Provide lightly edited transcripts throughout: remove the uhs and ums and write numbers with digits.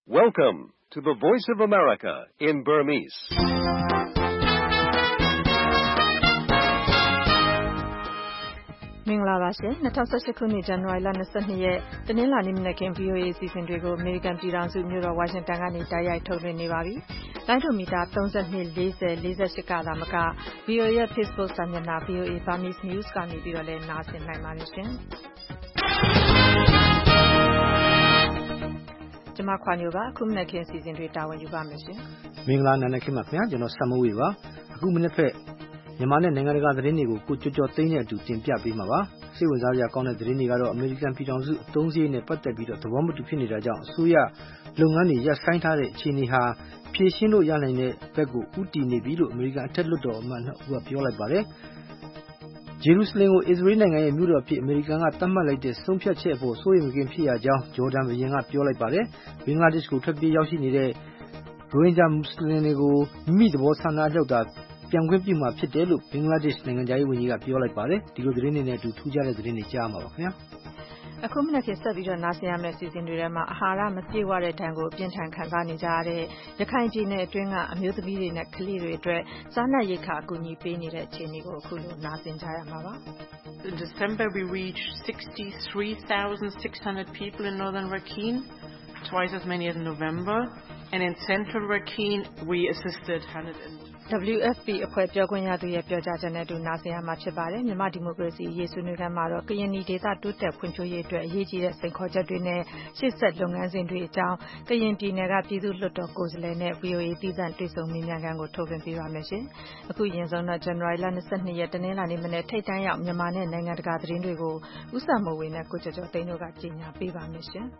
Welcome to the Voice of America in Burmese. ။မင်္ဂလာပါရှင်။2018ခုနှစ်ဇန်နဝါရီလ22ရက်တနင်္လာနေ့မနက်ခင်း VOA အစီအစဉ်တွေကိုအမေရိကန်ပြည်ထောင်စုမြို့တော်ဝါရှင်တန်ကနေတိုက်ရိုက်ထုတ်လွှင့်နေပါပြီ။လိုင်းဒိုမီတာ32 40 48ကသာမက VOA ရဲ့ Facebook စာမျက်နှာ VOA Burmese News ကနေပြီးတော့လည်းနားဆင်နိုင်ပါတယ်ရှင်။ကျွန်မခွာညိုပါအခုမနက်ခင်းအစီအစဉ်တွေတာဝန်ယူပါမယ်ရှင်။မင်္ဂလာနံနက်ခင်းပါခင်ဗျာကျွန်တော်ဆမ်မိုးဝေပါအခုမနက်ဖက်မြန်မာနဲ့နိုင်ငံတကာသတင်းတွေကိုကိုကျော်ကျော်သိန်းနဲ့အတူတင်ပြပေးမှာပါစိတ်ဝင်စားစရာကောင်းတဲ့သတင်းတွေကတော့အမေရိကန်ပြည်ထောင်စုအသုံးစရိတ်နဲ့ပတ်သက်ပြီးတော့သဘောမတူဖြစ်နေတာကြောင့်အစိုးရလုပ်ငန်းတွေရပ်ဆိုင်းထားတဲ့အခြေအနေဟာဖြေရှင်းလို့ရနိုင်တဲ့ဘက်ကိုဦးတည်နေပြီလို့အမေရိကန်အထက်လွှတ်တော်အမတ်ကပြောလိုက်ပါတယ်ဂျေရုဆလင်ကိုအစ္စရေးနိုင်ငံရဲ့မြို့တော်အဖြစ်အမေရိကန်ကသတ်မှတ်လိုက်တဲ့ဆုံးဖြတ်ချက်အပေါ်စိုးရိမ်မကင်းဖြစ်ရကြောင်းဂျော်ဒန်ဘုရင်ကပြောလိုက်ပါတယ်ဘင်္ဂလားဒေ့ရှ်ကိုထွက်ပြေးရောက်ရှိနေတဲ့ရိုဟင်ဂျာမွတ်စလင်တွေကိုမိမိသဘောဆန္ဒလောက်တာပြန်ခွင့်ပြုမှာဖြစ်တယ်လို့ဘင်္ဂလားဒေ့ရှ်နိုင်ငံသားရေးဝန်ကြီးကပြောလိုက်ပါတယ်ဒီလိုသတင်းတွေနဲ့အတူထူးခြားတဲ့သတင်းတွေကြားမှာပါခင်ဗျာအခုမနက်ခင်းဆက်ပြီးတော့နားဆင်ရမယ့်အစီအစဉ်တွေထဲမှာအာဟာရမပြည့်ဝတဲ့ဒဏ်ကိုအပြင်းထန်ခံစားနေကြရတဲ့ရခိုင်ပြည်နယ်အတွင်းကအမျိုးသမီးတွေနဲ့ကလေးတွေအတွက်စားနပ်ရိက္ခာအကူအညီပေးနေတဲ့အခြေအနေကိုအခုလိုနားဆင်ကြရမှာပါ In December we reached 63,600 people in northern Rakhine, twice as many as in November, and in central Rakhine we assisted 100 WFP အဖွဲ့ပြောခွင့်ရသူရဲ့ပြောကြားချက်နဲ့အတူနားဆင်ရမှာဖြစ်ပါတယ်မြန်မာဒီမိုကရေစီရေးဆွေးနွေးခန်းမှာတော့ကရင်ဒေသတိုးတက်ဖွံ့ဖြိုးရေးအတွက်အရေးကြီးတဲ့စိန်ခေါ်ချက်တွေနဲ့ရှေ့ဆက်လုပ်ငန်းစဉ်တွေအကြောင်းကရင်ပြည်နယ်ကပြည်သူ့လွှတ်တော်ကိုယ်စားလှယ်နဲ့ VOA သီးသန့်တွေ့ဆုံမေးမြန်းခန်းကိုထုတ်လွှင့်ပေးပါမယ်ရှင်အခုရင်ဆုံးတော့ဇန်နဝါရီလ22ရက်တနင်္လာနေ့မနေ့ထိပ်တန်းရောက်မြန်မာနဲ့နိုင်ငံတကာသတင်းတွေကိုဦးစံမိုးဝေနဲ့ကိုကျော်ကျော်သိန်းတို့ကကြီးညာပေးပါမယ်ရှင်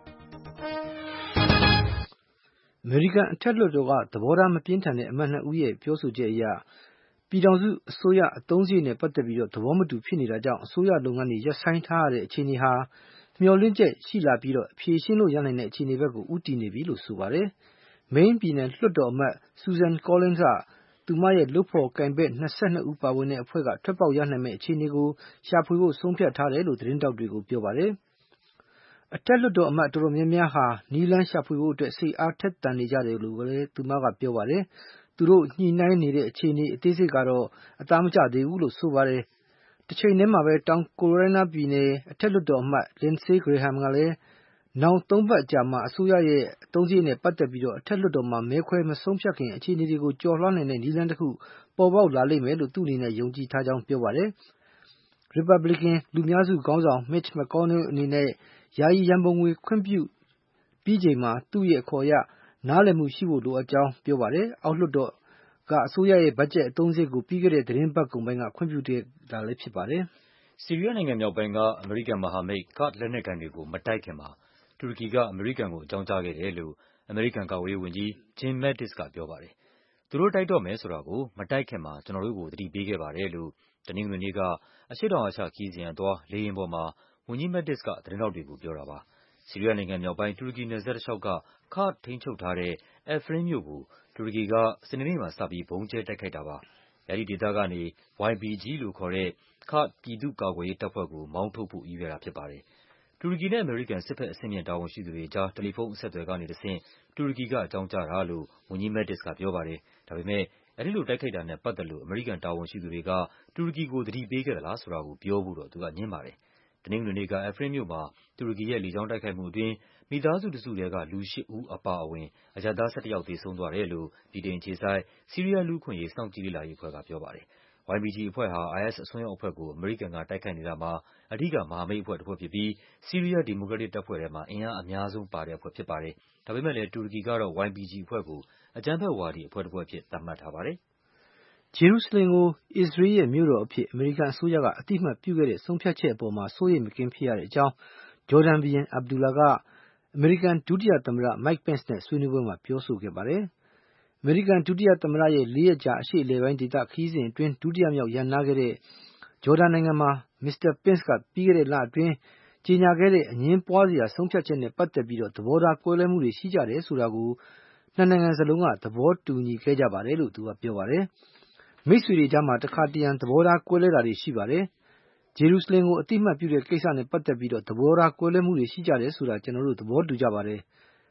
အမေရိကန်အထက်လွှတ်တော်ကသဘောထားမပြင်းထန်တဲ့အမတ်2ဦးရဲ့ပြောဆိုချက်အရပြည်ထောင်စုအစိုးရအသုံးစရိတ်နဲ့ပတ်သက်ပြီးတော့သဘောမတူဖြစ်နေတာကြောင့်အစိုးရလုပ်ငန်းတွေရပ်ဆိုင်းထားရတဲ့အခြေအနေဟာမျှော်လင့်ချက်ရှိလာပြီးတော့ဖြေရှင်းလို့ရနိုင်တဲ့အခြေအနေဘက်ကိုဦးတည်နေပြီလို့ဆိုပါတယ်။ Maine ပြည်နယ်လွှတ်တော်အမတ် Susan Collins ကသူမရဲ့လုပ်ဖော်ကိုင်ဘက်22ဦးပါဝင်တဲ့အဖွဲ့ကထွက်ပေါက်ရနိုင်မယ့်အခြေအနေကိုရှာဖွေဖို့ဆုံးဖြတ်ထားတယ်လို့သတင်းတောက်တွေကိုပြောပါတယ်။အထက်လွှတ်တော်အမတ်တော်တော်များများဟာနီလန်းရှာဖွေဖို့အတွက်စိတ်အားထက်သန်နေကြတယ်လို့လည်းသူမကပြောပါတယ်။သူတို့ညှိနှိုင်းနေတဲ့အခြေအနေအသေးစိတ်ကတော့အသားမကျသေးဘူးလို့ဆိုပါတယ်။တစ်ချိန်တည်းမှာပဲတောင်ကယ်ရိုလိုင်းနားပြည်နယ်အထက်လွှတ်တော်အမတ် Lindsey Graham ကလည်းနောက်3ပတ်ကြာမှအစိုးရရဲ့အသုံးစရိတ်နဲ့ပတ်သက်ပြီးတော့အထက်လွှတ်တော်မှာမဲခွဲမဆုံးဖြတ်ခင်အခြေအနေတွေကိုကြော်လွှမ်းနိုင်တဲ့နည်းလမ်းတစ်ခုပေါ်ပေါက်လာလိမ့်မယ်လို့သူ့အနေနဲ့ယုံကြည်ထားကြောင်းပြောပါတယ်။ Republican လူများစုခေါင်းဆောင် Mitch McConnell အနေနဲ့ယာယီရန်ပုံငွေခွင့်ပြုပြီးချိန်မှာသူ့ရဲ့အခေါ်အရနားလည်မှုရှိဖို့လိုအပ်ကြောင်းပြောပါတယ်။အောက်လွှတ်တော်ကအစိုးရရဲ့ဘတ်ဂျက်အသုံးစရိတ်ကိုပြီးခဲ့တဲ့သတင်းပတ်ကုန်ပိုင်းကခွင့်ပြုတာလည်းဖြစ်ပါတယ်။ဆီးရီးယားနိုင်ငံမြောက်ပိုင်းကအမေရိကန်မဟာမိတ်ကာ့ဒ်လက်နက်ကိုင်တွေကိုမတိုက်ခင်မှာတူရကီကအမေရိကန်ကိုအကြောင်းကြားခဲ့တယ်လို့အမေရိကန်ကာကွယ်ရေးဝန်ကြီး Jim Mattis ကပြောပါတယ်။သူတို့တိုက်တော့မယ်ဆိုတာကိုမတိုက်ခင်မှာကျွန်တော်တို့ကိုသတိပေးခဲ့ပါတယ်လို့တနင်္ဂနွေနေ့ကအရှေ့တောင်အာရှခရီးစဉ်အသွားလေယာဉ်ပေါ်မှာဝန်ကြီး Mattis ကသတင်းထောက်တွေကိုပြောတာပါ။ဆီးရီးယားနိုင်ငံမြောက်ပိုင်းတူရကီနယ်စပ်တစ်လျှောက်ကကာ့ဒ်ထိန်းချုပ်ထားတဲ့ Afrin မြို့ကိုတူရကီကစနေနေ့မှာစပြီးဗုံးကျဲတိုက်ခိုက်တာပါ။အဲဒီဒေသကနေ YPG လို့ခေါ်တဲ့ကာ့ဒ်ပြည်သူ့ကာကွယ်ရေးတပ်ဖွဲ့ကိုမောင်းထုတ်ဖို့ရည်ရွယ်တာဖြစ်ပါတယ်။တူရကီနဲ့အမေရိကန်စစ်ဘက်အဆင့်မြင့်တာဝန်ရှိသူတွေအကြားတယ်လီဖုန်းအဆက်အသွယ်ကနေတဆင့်တူရကီကအကြောင်းကြားတာလို့ဝန်ကြီး Mattis ကပြောပါတယ်။ဒါပေမဲ့အဲဒီလိုတိုက်ခိုက်တာနဲ့ပတ်သက်လို့အမေရိကန်တာဝန်ရှိသူတွေကတူရကီကိုသတိပေးခဲ့သလားဆိုတာကိုပြောဖို့တော့သူကငြင်းပါတယ်။တနင်္ဂနွေနေ့က Afrin မြို့မှာတူရကီရဲ့လေကြောင်းတိုက်ခိုက်မှုအတွင်းမိသားစုတစုထဲကလူ8ဦးအပါအဝင်အရပ်သား11ယောက်သေဆုံးသွားတယ်လို့ဗြိတိန်အခြေစိုက်ဆီးရီးယားလူ့အခွင့်အရေးစောင့်ကြည့်လေ့လာရေးအဖွဲ့ကပြောပါတယ်။ YPG အဖွဲ့ဟာ IS အစွန်းရောက်အဖွဲ့ကိုအမေရိကန်ကတိုက်ခိုက်နေတာမှာအဓိကမဟာမိတ်အဖွဲ့တစ်ဖွဲ့ဖြစ်ပြီးဆီးရီးယားဒီမိုကရက်တစ်တပ်ဖွဲ့ထဲမှာအင်အားအများဆုံးပါတဲ့အဖွဲ့ဖြစ်ပါတယ်။ဒါပေမဲ့လည်းတူရကီကတော့ YPG အဖွဲ့ကိုအကြမ်းဖက်ဝါဒီအဖွဲ့တစ်ဖွဲ့အဖြစ်သတ်မှတ်ထားပါတယ်။ဂျေရုဆလင်ကိုအစ္စရေးရဲ့မြို့တော်အဖြစ်အမေရိကန်အစိုးရကအတိအမှတ်ပြုခဲ့တဲ့ဆုံးဖြတ်ချက်အပေါ်မှာစိုးရိမ်မကင်းဖြစ်ရတဲ့အကြောင်းဂျော်ဒန်ဘုရင် Abdullah ကအမေရိကန်ဒုတိယသမ္မတ Mike Pence နဲ့ဆွေးနွေးပွဲမှာပြောဆိုခဲ့ပါတယ်။အမေရိကန်ဒုတိယသမ္မတရဲ့4ရက်ကြာအရှေ့အလယ်ပိုင်းဒေသခရီးစဉ်အတွင်းဒုတိယမြောက်ရပ်နားခဲ့တဲ့ဂျော်ဒန်နိုင်ငံမှာ Mr. Pence ကပြီးခဲ့တဲ့လအတွင်းကြေညာခဲ့တဲ့အငြင်းပွားစရာဆုံးဖြတ်ချက်နဲ့ပတ်သက်ပြီးသဘောထားကွဲလွဲမှုတွေရှိကြတယ်ဆိုတာကိုနှစ်နိုင်ငံစလုံးကသဘောတူညီခဲ့ကြပါတယ်လို့သူကပြောပါတယ်။မိတ်ဆွေတွေကြားမှာတခါတရံသဘောထားကွဲလွဲတာတွေရှိပါတယ်။ဂျေရုဆလင်ကိုအတိအမှတ်ပြုတဲ့ကိစ္စနဲ့ပတ်သက်ပြီးသဘောထားကွဲလွဲမှုတွေရှိကြတယ်ဆိုတာကျွန်တော်တို့သဘောတူကြပါတယ်။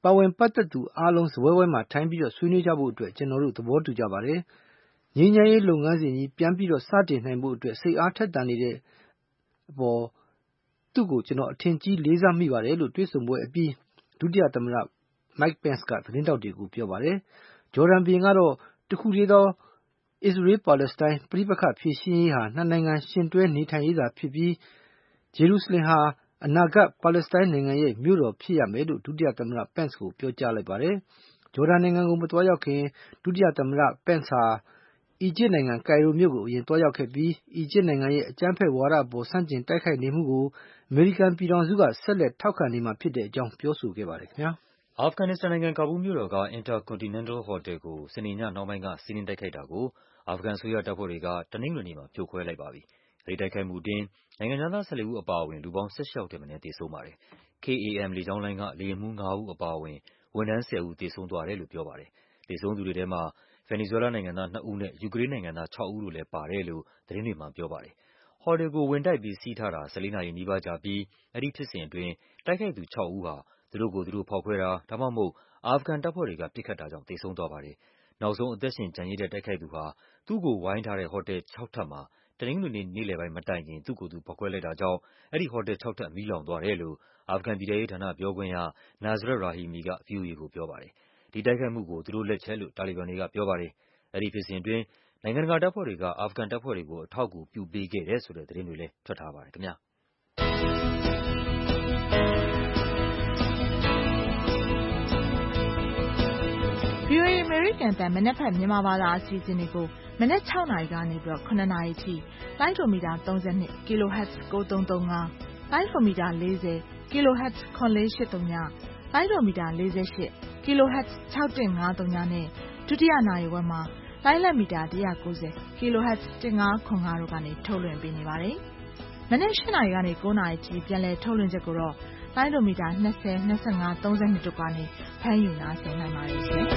ပါဝင်ပတ်သက်သူအားလုံးစားပွဲမှာထိုင်ပြီးဆွေးနွေးကြဖို့အတွက်ကျွန်တော်တို့သဘောတူကြပါတယ်။ငြိမ်းချမ်းရေးလုပ်ငန်းစဉ်ကြီးပြန်ပြီးစတင်နိုင်ဖို့အတွက်စိတ်အားထက်သန်နေတဲ့အပေါ်သူ့ကိုကျွန်တော်အထင်ကြီးလေးစားမိပါတယ်လို့တွေ့ဆုံပွဲအပြီးဒုတိယသမ္မတ Mike Pence ကသတင်းတောက်တွေကိုပြောပါတယ်။ဂျော်ဒန်ဘုရင်ကတော့တခုတည်းသောအစ္စရေးပါလက်စတိုင်းပဋိပက္ခဖြေရှင်းရေးဟာနှစ်နိုင်ငံရှင်တွဲနေထိုင်ရေးသာဖြစ်ပြီးဂျေရုဆလင်ဟာအနာဂတ်ပါလက်စတိုင်းနိုင်ငံရဲ့မြို့တော်ဖြစ်ရမယ်လို့ဒုတိယသမ္မတ Pence ကိုပြောကြားလိုက်ပါတယ်။ဂျော်ဒန်နိုင်ငံကိုမသွားရောက်ခင်ဒုတိယသမ္မတ Pence ဟာအီဂျစ်နိုင်ငံကိုင်ရိုမြို့ကိုအရင်သွားရောက်ခဲ့ပြီးအီဂျစ်နိုင်ငံရဲ့အကြမ်းဖက်ဝါဒအပေါ်ဆန့်ကျင်တိုက်ခိုက်နေမှုကိုအမေရိကန်ပြည်ထောင်စုကဆက်လက်ထောက်ခံနေမှာဖြစ်တဲ့အကြောင်းပြောဆိုခဲ့ပါတယ်ခင်ဗျာ။အာဖဂန်နစ္စတန်နိုင်ငံကာဘူးမြို့တော်က Intercontinental Hotel ကိုစနေညနှောင်းပိုင်းကစီးနင်းတိုက်ခိုက်တာကိုအာဖဂန်အစိုးရတပ်ဖွဲ့တွေကတနင်္ဂနွေနေ့မှာဖြိုခွဲလိုက်ပါပြီ။အဲဒီတိုက်ခိုက်မှုအတွင်းနိုင်ငံခြားသား14ဦးအပါအဝင်လူပေါင်း18ယောက်ထက်မနည်းသေဆုံးပါတယ်။ KAM လေကြောင်းလိုင်းကလေယာဉ်မှူး5ဦးအပါအဝင်ဝန်ထမ်း10ဦးသေဆုံးသွားတယ်လို့ပြောပါတယ်။သေဆုံးသူတွေထဲမှာဗင်နီဇွဲလားနိုင်ငံသား2ဦးနဲ့ယူကရိန်းနိုင်ငံသား6ဦးတို့လည်းပါတယ်လို့သတင်းတွေမှာပြောပါတယ်။ဟော်တယ်ကိုဝင်တိုက်ပြီးစီးထားတာ14နာရီနီးပါးကြာပြီးအဲဒီဖြစ်စဉ်အတွင်းတိုက်ခိုက်သူ6ဦးဟာသူတို့ကိုယ်သူတို့ဖောက်ခွဲတာဒါမှမဟုတ်အာဖဂန်တပ်ဖွဲ့တွေကပစ်ခတ်တာကြောင့်သေဆုံးသွားပါတယ်။နောက်ဆုံးအသက်ရှင်ကျန်ရစ်တဲ့တိုက်ခိုက်သူဟာသူ့ကိုဝိုင်းထားတဲ့ဟိုတယ်6ထပ်မှာတနင်္ဂနွေနေ့နေ့လယ်ပိုင်းမတိုင်ခင်သူ့ကိုယ်သူဖောက်ခွဲလိုက်တာကြောင့်အဲဒီဟိုတယ်6ထပ်မီးလောင်သွားတယ်လို့အာဖဂန်ပြည်ထဲရေးဌာနပြောခွင့်ရ Nazrat Rahimi က VOA ကိုပြောပါတယ်။ဒီတိုက်ခိုက်မှုကိုသူတို့လက်ချက်လို့တာလီဘန်တွေကပြောပါတယ်။အဲဒီဖြစ်စဉ်အတွင်းနိုင်ငံတကာတပ်ဖွဲ့တွေကအာဖဂန်တပ်ဖွဲ့တွေကိုအထောက်အကူပြုပေးခဲ့တယ်ဆိုတဲ့သတင်းတွေလည်းထွက်ထားပါတယ်ခင်ဗျာ။ VOA အမေရိကန်အသံမနက်ဖြန်မြန်မာဘာသာအစီအစဉ်တွေကိုမနက်6နာရီကနေ9နာရီထိလိုင်းဒိုမီတာ32 kHz 9335လိုင်းဒိုမီတာ40 kHz 9483ညလိုင်းဒိုမီတာ48 kHz 6153နဲ့ဒုတိယနာရီဝက်မှာလိုင်းလက်မီတာ190 kHz 1505တို့ကနေထုတ်လွှင့်ပေးနေပါတယ်။မနက်8နာရီကနေ9နာရီထိပြန်လည်ထုတ်လွှင့်ချက်ကိုတော့လိုင်းဒိုမီတာ20 25 32တို့ကနေဖမ်းယူနားဆင်နိုင်ပါတယ်ရှင်။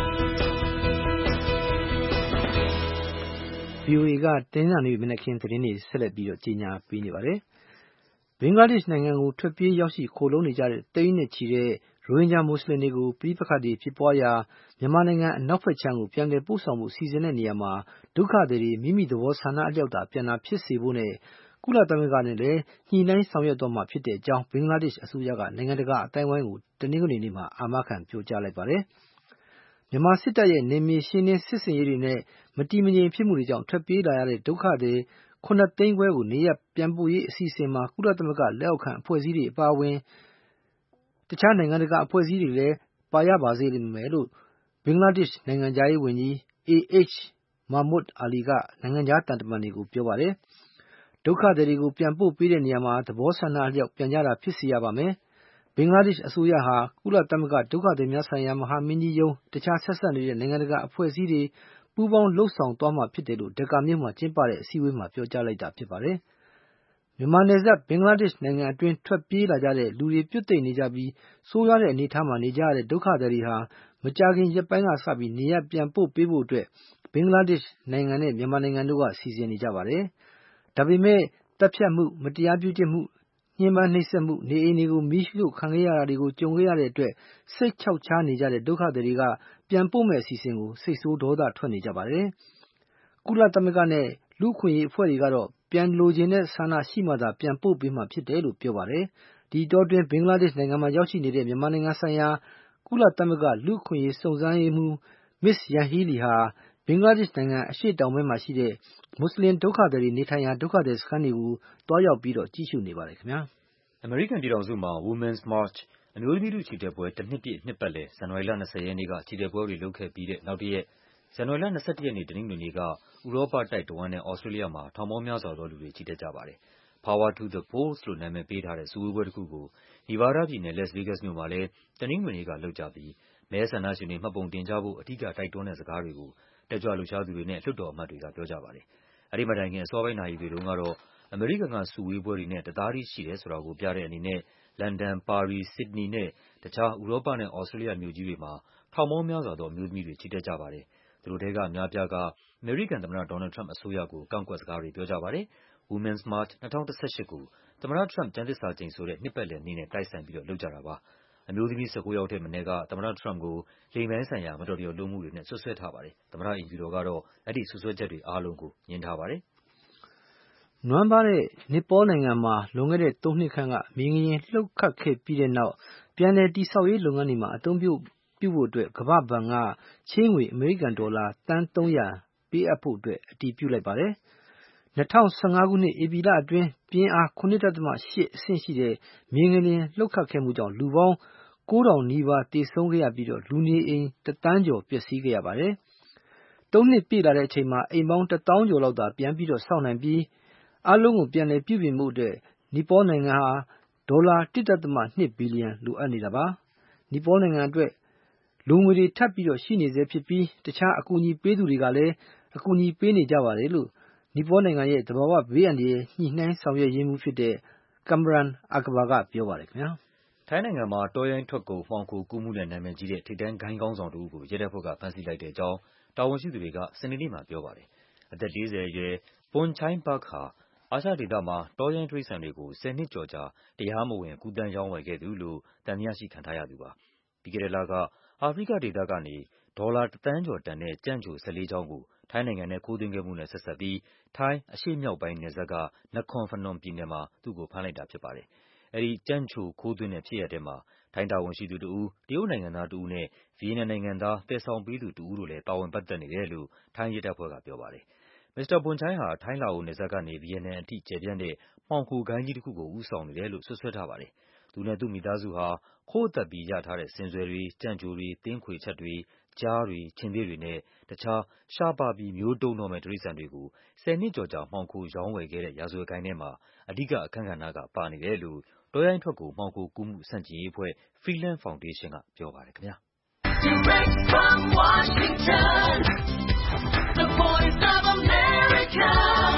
VOA ကတင်းစာနေမနက်ခင်းသတင်းတွေဆက်လက်ပြီးကြေညာပေးနေပါတယ်။ဘင်္ဂလားဒေ့ရှ်နိုင်ငံကိုထွက်ပြေးရောက်ရှိခိုးလုံနေကြတဲ့တိန်းနဲ့ချီတဲ့ရိုဟင်ဂျာမွတ်စလင်တွေကိုပြည်ပခတ်တွေဖြစ်ပွားရာမြန်မာနိုင်ငံအနောက်ဘက်ခြမ်းကိုပြန်လည်ပို့ဆောင်ဖို့စီစဉ်တဲ့နေရာမှာဒုက္ခသည်တွေမိမိသဘောဆန္ဒအလျောက်သာပြန်လာဖြစ်စေဖို့နဲ့ကုလသမဂ္ဂနဲ့လည်းညှိနှိုင်းဆောင်ရွက်သွားမှာဖြစ်တဲ့အကြောင်းဘင်္ဂလားဒေ့ရှ်အစိုးရကနိုင်ငံတကာအသိုင်းအဝိုင်းကိုတနင်္ဂနွေနေ့မှာအာမခံပြောကြားလိုက်ပါတယ်။မြန်မာစစ်တပ်ရဲ့နယ်မြေရှင်းလင်းစစ်ဆင်ရေးတွေနဲ့မတည်မငြိမ်ဖြစ်မှုတွေကြောင့်ထွက်ပြေးလာရတဲ့ဒုက္ခသည်9သိန်းခွဲကိုနေရပ်ပြန်ပို့ရေးအစီအစဉ်မှာကုလသမဂ္ဂလက်အောက်ခံအဖွဲ့အစည်းတွေအပါအဝင်တခြားနိုင်ငံတကာအဖွဲ့အစည်းတွေလည်းပါရပါစေလိမ့်မယ်လို့ဘင်္ဂလားဒေ့ရှ်နိုင်ငံခြားရေးဝန်ကြီး AH Mahmood Ali ကနိုင်ငံခြားသံတမန်တွေကိုပြောပါတယ်။ဒုက္ခသည်တွေကိုပြန်ပို့ပေးတဲ့နေရာမှာသဘောဆန္ဒအလျောက်ပြန်ကြတာဖြစ်စေရပါမယ်။ဘင်္ဂလားဒေ့ရှ်အစိုးရဟာကုလသမဂ္ဂဒုက္ခသည်များဆိုင်ရာမဟာမင်းကြီးရုံးတခြားဆက်စပ်နေတဲ့နိုင်ငံတကာအဖွဲ့အစည်းတွေပူးပေါင်းလှုပ်ဆောင်သွားမှာဖြစ်တယ်လို့ဒါကာမြို့မှာကျင်းပတဲ့အစည်းအဝေးမှာပြောကြားလိုက်တာဖြစ်ပါတယ်။မြန်မာနယ်စပ်ဘင်္ဂလားဒေ့ရှ်နိုင်ငံအတွင်းထွက်ပြေးလာကြတဲ့လူတွေပြွတ်သိပ်နေကြပြီးဆိုးရွားတဲ့အနေအထားမှာနေကြရတဲ့ဒုက္ခသည်တွေဟာမကြာခင်ရက်ပိုင်းကစပြီးနေရပ်ပြန်ပို့ပေးဖို့အတွက်ဘင်္ဂလားဒေ့ရှ်နိုင်ငံနဲ့မြန်မာနိုင်ငံတို့ကစီစဉ်နေကြပါတယ်။ဒါပေမဲ့တပ်ဖြတ်မှုမတရားပြုကျင့်မှုညှဉ်းပန်းနှိပ်စက်မှုနေအိမ်တွေကိုမီးရှို့ခံခဲ့ရတာတွေကိုကြုံခဲ့ရတဲ့အတွက်စိတ်ခြောက်ခြားနေကြတဲ့ဒုက္ခသည်တွေကပြန်ပို့မဲ့အစီအစဉ်ကိုစိတ်ဆိုးဒေါသထွက်နေကြပါတယ်။ကုလသမဂ္ဂနဲ့လူ့အခွင့်အရေးအဖွဲ့တွေကတော့ပြန်လိုချင်တဲ့ဆန္ဒရှိမှသာပြန်ပို့ပေးမှာဖြစ်တယ်လို့ပြောပါတယ်။ဒီတောအတွင်းဘင်္ဂလားဒေ့ရှ်နိုင်ငံမှာရောက်ရှိနေတဲ့မြန်မာနိုင်ငံဆိုင်ရာကုလသမဂ္ဂလူ့အခွင့်အရေးစုံစမ်းရေးမှူး Ms. Yanghee Lee ဟာဘင်္ဂလားဒေ့ရှ်နိုင်ငံအရှေ့တောင်ပိုင်းမှာရှိတဲ့မွတ်စလင်ဒုက္ခသည်တွေနေထိုင်ရာဒုက္ခသည်စခန်းတွေကိုသွားရောက်ပြီးကြည့်ရှုနေပါတယ်ခင်ဗျာ။အမေရိကန်ပြည်ထောင်စုမှာ Women's March အမျိုးသမီးထုချီတက်ပွဲတစ်နှစ်ပြည့်နှစ်ပတ်လည်ဇန်နဝါရီလ20ရက်နေ့ကချီတက်ပွဲတွေလုပ်ခဲ့ပြီးတဲ့နောက်တစ်ရက်ဇန်နဝါရီလ21ရက်နေ့တနင်္ဂနွေနေ့ကဥရောပတိုက်တဝန်းနဲ့ဩစတြေးလျမှာထောင်ပေါင်းများစွာသောလူတွေချီတက်ကြပါတယ်။ Power to the Polls လို့နာမည်ပေးထားတဲ့စုဝေးပွဲတစ်ခုကိုနီဗားဒါးပြည်နယ် Las Vegas မြို့မှာလည်းတနင်္ဂနွေနေ့ကလုပ်ကြပြီးမဲဆန္ဒရှင်တွေမှတ်ပုံတင်ကြဖို့အဓိကတိုက်တွန်းတဲ့စကားတွေကိုတက်ကြွလှုပ်ရှားသူတွေနဲ့လွှတ်တော်အမတ်တွေကပြောကြပါတယ်။အဲဒီမတိုင်ခင်အစောပိုင်းနာရီတွေတုန်းကတော့အမေရိကန်ကစုဝေးပွဲတွေနဲ့တသားတည်းရှိတယ်ဆိုတာကိုပြတဲ့အနေနဲ့လန်ဒန်၊ပါရီ၊ဆစ်ဒနီနဲ့တခြားဥရောပနဲ့ဩစတြေးလျမြို့ကြီးတွေမှာထောင်ပေါင်းများစွာသောအမျိုးသမီးတွေချီတက်ကြပါတယ်။သူတို့ထဲကအများအပြားကအမေရိကန်သမ္မတဒေါ်နယ်လ်ဒ်ထရမ့်ပ်အစိုးရကိုကန့်ကွက်စကားတွေပြောကြပါတယ်။ Women's March 2018ကိုသမ္မတထရမ့်ပ်ကျမ်းသစ္စာကျိန်ဆိုတဲ့နှစ်ပတ်လည်နေ့နဲ့တိုက်ဆိုင်ပြီးလုပ်ကြတာပါ။အမျိုးသမီး19 ယောက်ထက်မနည်းကသမ္မတထရမ့်ကိုလိင်ပိုင်းဆိုင်ရာမတော်တရောလုပ်မှုတွေနဲ့စွပ်စွဲထားပါတယ်။သမ္မတအိမ်ဖြူတော်ကတော့အဲ့ဒီစွပ်စွဲချက်တွေအားလုံးကိုငြင်းထားပါတယ်။နွမ်းပါးတဲ့နီပေါနိုင်ငံမှာလွန်ခဲ့တဲ့3 နှစ်ခန့်ကမြေငလျင်လှုပ်ခတ်ခဲ့ပြီးတဲ့နောက်ပြန်လည်တည်ဆောက်ရေးလုပ်ငန်းတွေမှာအသုံးပြုဖို့အတွက်ကမ္ဘာ့ဘဏ်ကချေးငွေအမေရိကန်ဒေါ်လာသန်း300ပေးအပ်ဖို့အတွက်အတည်ပြုလိုက်ပါတယ်။ 2015 ခုနှစ်ဧပြီလအတွင်းပြင်းအား 7.8 အဆင့်ရှိတဲ့မြေငလျင်လှုပ်ခတ်ခဲ့မှုကြောင့်လူပေါင်း 9,000 နီးပါးသေဆုံးခဲ့ရပြီးလူနေအိမ် 1 သန်းကျော်ပျက်စီးခဲ့ရပါတယ်။ 3 နှစ်ပြည့်လာတဲ့အချိန်မှာအိမ်ပေါင်း 1 သောင်းကျော်လောက်သာပြန်ပြီးဆောက်နိုင်ပြီးအားလုံးကိုပြန်လည်ပြုပြင်ဖို့အတွက်နီပေါနိုင်ငံဟာဒေါ်လာ 1.2 ဘီလီယံလိုအပ်နေတာပါ။နီပေါနိုင်ငံအတွက်လိုငွေတွေထပ်ပြီးရှိနေဆဲဖြစ်ပြီးတခြားအကူအညီပေးသူတွေကလည်းအကူအညီပေးနေကြပါတယ်လို့နီပေါနိုင်ငံရဲ့သဘာဝဘေးအန္တရာယ်ညှိနှိုင်းဆောင်ရွက်ရေးမှူးဖြစ်တဲ့ Kamran Akbar ကပြောပါတယ်ခင်ဗျာ။ထိုင်းနိုင်ငံမှာတောရိုင်းထွက်ကုန်မှောင်ခိုကူးမှုနဲ့နာမည်ကြီးတဲ့ထိပ်တန်းဂိုဏ်းခေါင်းဆောင်တဦးကိုရဲတပ်ဖွဲ့ကဖမ်းဆီးလိုက်တဲ့အကြောင်းတာဝန်ရှိသူတွေကစနေနေ့မှာပြောပါတယ်။အသက် 40 အရွယ် Pornchai Bark ဟာအာရှဒေသမှာတောရိုင်းတိရစ္ဆာန်တွေကို10 နှစ်ကျော်ကြာတရားမဝင်ကူးသန်းရောင်းဝယ်ခဲ့သူလို့သံသယရှိခံထားရသူပါ။ပြီးခဲ့တဲ့လကအာဖရိကဒေသကနေဒေါ်လာ 1 သန်းကျော်တန်တဲ့ကြံ့ချို14 ချောင်းကိုထိုင်းနိုင်ငံထဲခိုးသွင်းခဲ့မှုနဲ့ဆက်စပ်ပြီးထိုင်းအရှေ့မြောက်ပိုင်းနယ်စပ်က Nakhon Phanom ပြည်နယ်မှာသူ့ကိုဖမ်းလိုက်တာဖြစ်ပါတယ်။အဲဒီကြံ့ချိုခိုးသွင်းတဲ့ဖြစ်ရပ်ထဲမှာထိုင်းတာဝန်ရှိသူတဦး၊တရုတ်နိုင်ငံသားတဦးနဲ့ဗီယက်နမ်နိုင်ငံသားသယ်ဆောင်ပေးသူတဦးတို့လည်းပါဝင်ပတ်သက်နေတယ်လို့ထိုင်းရဲတပ်ဖွဲ့ကပြောပါတယ်။ မစ္စတာ Pornchai ဟာထိုင်း-လာအိုနယ်စပ်ကနေဗီယက်နမ်အထိကျယ်ပြန့်တဲ့မှောင်ခိုဂိုဏ်းကြီးတခုကိုဦးဆောင်နေတယ်လို့စွပ်စွဲထားပါတယ်။သူနဲ့သူ့မိသားစုဟာခိုးသတ်ပြီးရထားတဲ့ဆင်စွယ်တွေ၊ကြံ့ချိုတွေ၊သင်းခွေချပ်တွေ၊ကျားတွေ၊ခြင်္သေ့တွေနဲ့တခြားရှားပါးပြီးမျိုးတုန်းတော့မယ့်တိရစ္ဆာန်တွေကို10 နှစ်ကျော်ကြာမှောင်ခိုရောင်းဝယ်ခဲ့တဲ့ရာဇဝတ်ဂိုဏ်းထဲမှာအဓိကအခန်းကဏ္ဍကပါနေတယ်လို့တောရိုင်းထွက်ကုန်မှောင်ခိုကူးမှုဆန့်ကျင်ရေးအဖွဲ့ Freeland Foundation ကပြောပါတယ်ခင်ဗျာ။ Direct from Washington, the Voice of America,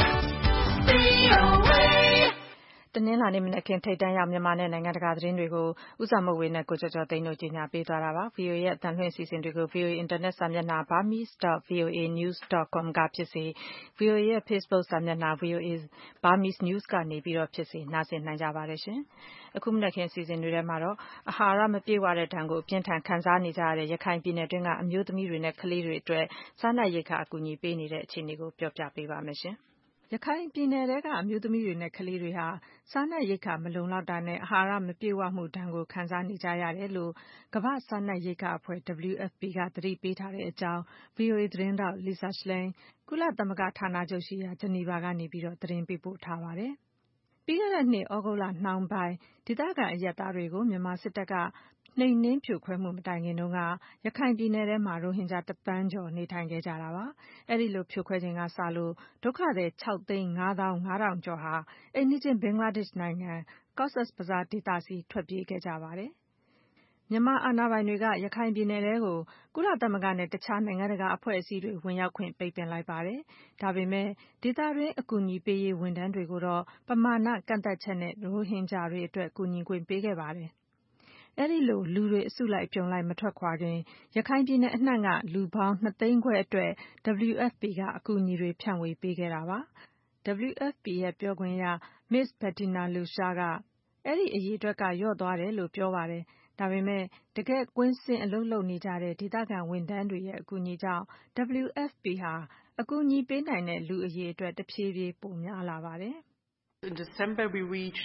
VOA တနင်္လာနေ့မနက်ခင်းထိပ်တန်းရောက်မြန်မာနဲ့နိုင်ငံတကာသတင်းတွေကိုဦးဆောင်မိုးဝေနဲ့ကိုကျော်ကျော်သိန်းတို့ကြီးညာပေးသွားတာပါ။ VOA ရဲ့အသံလွှင့်အစီအစဉ်တွေကို VOA အင်တာနက်စာမျက်နှာ burmese.voanews.com ကဖြစ်စေ။ VOA ရဲ့ Facebook စာမျက်နှာ VOA Burmese News ကနေဖြစ်စေနားဆင်နိုင်ကြပါတယ်။ အခုမနက်ခင်းအစီအစဉ်တွေထဲမှာတော့အာဟာရမပြည့်ဝတဲ့ဒဏ်ကိုအပြင်းထန်ခံစားနေကြရတဲ့ရခိုင်ပြည်နယ်တွင်းကအမျိုးသမီးတွေနဲ့ကလေးတွေအတွက်စားနပ်ရိက္ခာအကူအညီပေးနေတဲ့အခြေအနေကိုပြောပြပေးပါမယ်။ ရခိုင်ပြည်နယ်ထဲကအမျိုးသမီးတွေနဲ့ကလေးတွေဟာစားနပ်ရိက္ခာမလုံလောက်တာနဲ့အာဟာရမပြည့်ဝမှုဒဏ်ကိုခံစားနေကြရတယ်လို့ကမ္ဘာ့စားနပ်ရိက္ခာအဖွဲ့ WFP ကသတိပေးထားတဲ့အကြောင်း VOA သတင်းထောက် Lisa Schlein ကုလသမဂ္ဂဌာနချုပ်ရှိရာဂျနီဗာကနေသတင်းပေးပို့ထားပါတယ်။ ပြီးခဲ့တဲ့နှစ်သြဂုတ်လနှောင်းပိုင်းဒေသခံအရပ်သားတွေကိုမြန်မာစစ်တပ်ကနှိမ်နင်းဖြိုခွဲမှုမတိုင်ခင်တုန်းကရခိုင်ပြည်နယ်ထဲမှာရိုဟင်ဂျာ1 သန်းကျော်နေထိုင်ခဲ့ကြတာပါ။အဲဒီလိုဖြိုခွဲချိန်ကစလို့ဒုက္ခသည် 6,550,000 ကျော်ဟာအိမ်နီးချင်းဘင်္ဂလားဒေ့ရှ်နိုင်ငံ Cox's Bazar ဒေသဆီထွက်ပြေးခဲ့ကြပါတယ်။မြန်မာအာဏာပိုင်တွေကရခိုင်ပြည်နယ်ထဲကိုကုလသမဂ္ဂနဲ့တခြားနိုင်ငံတကာအဖွဲ့အစည်းတွေဝင်ရောက်ခွင့်ပိတ်ပင်လိုက်ပါတယ်။ဒါပေမဲ့ဒေသတွင်းအကူအညီပေးရေးဝန်ထမ်းတွေကိုတော့ပမာဏကန့်သတ်ချက်နဲ့ရိုဟင်ဂျာတွေအတွက်ကူညီခွင့်ပေးခဲ့ပါတယ်။အဲဒီလိုလူတွေအစုလိုက်အပြုံလိုက်မထွက်ခွာခင်ရခိုင်ပြည်နယ်အနှံ့ကလူပေါင်း 2 သိန်းခွဲအတွက် WFP ကအကူအညီတွေဖြန့်ဝေပေးခဲ့တာပါ။ WFP ရဲ့ပြောခွင့်ရ Ms. Bettina Luescher ကအဲဒီအရေအတွက်ကလျော့သွားတယ်လို့ပြောပါတယ်။ဒါပေမဲ့တကယ့်ကွင်းဆင်းအလုပ်လုပ်နေကြတဲ့ဒေသခံဝန်ထမ်းတွေရဲ့အကူအညီကြောင့် WFP ဟာအကူအညီပေးနိုင်တဲ့လူအရေအတွက်တဖြည်းဖြည်းပိုများလာပါတယ်။ In December we reached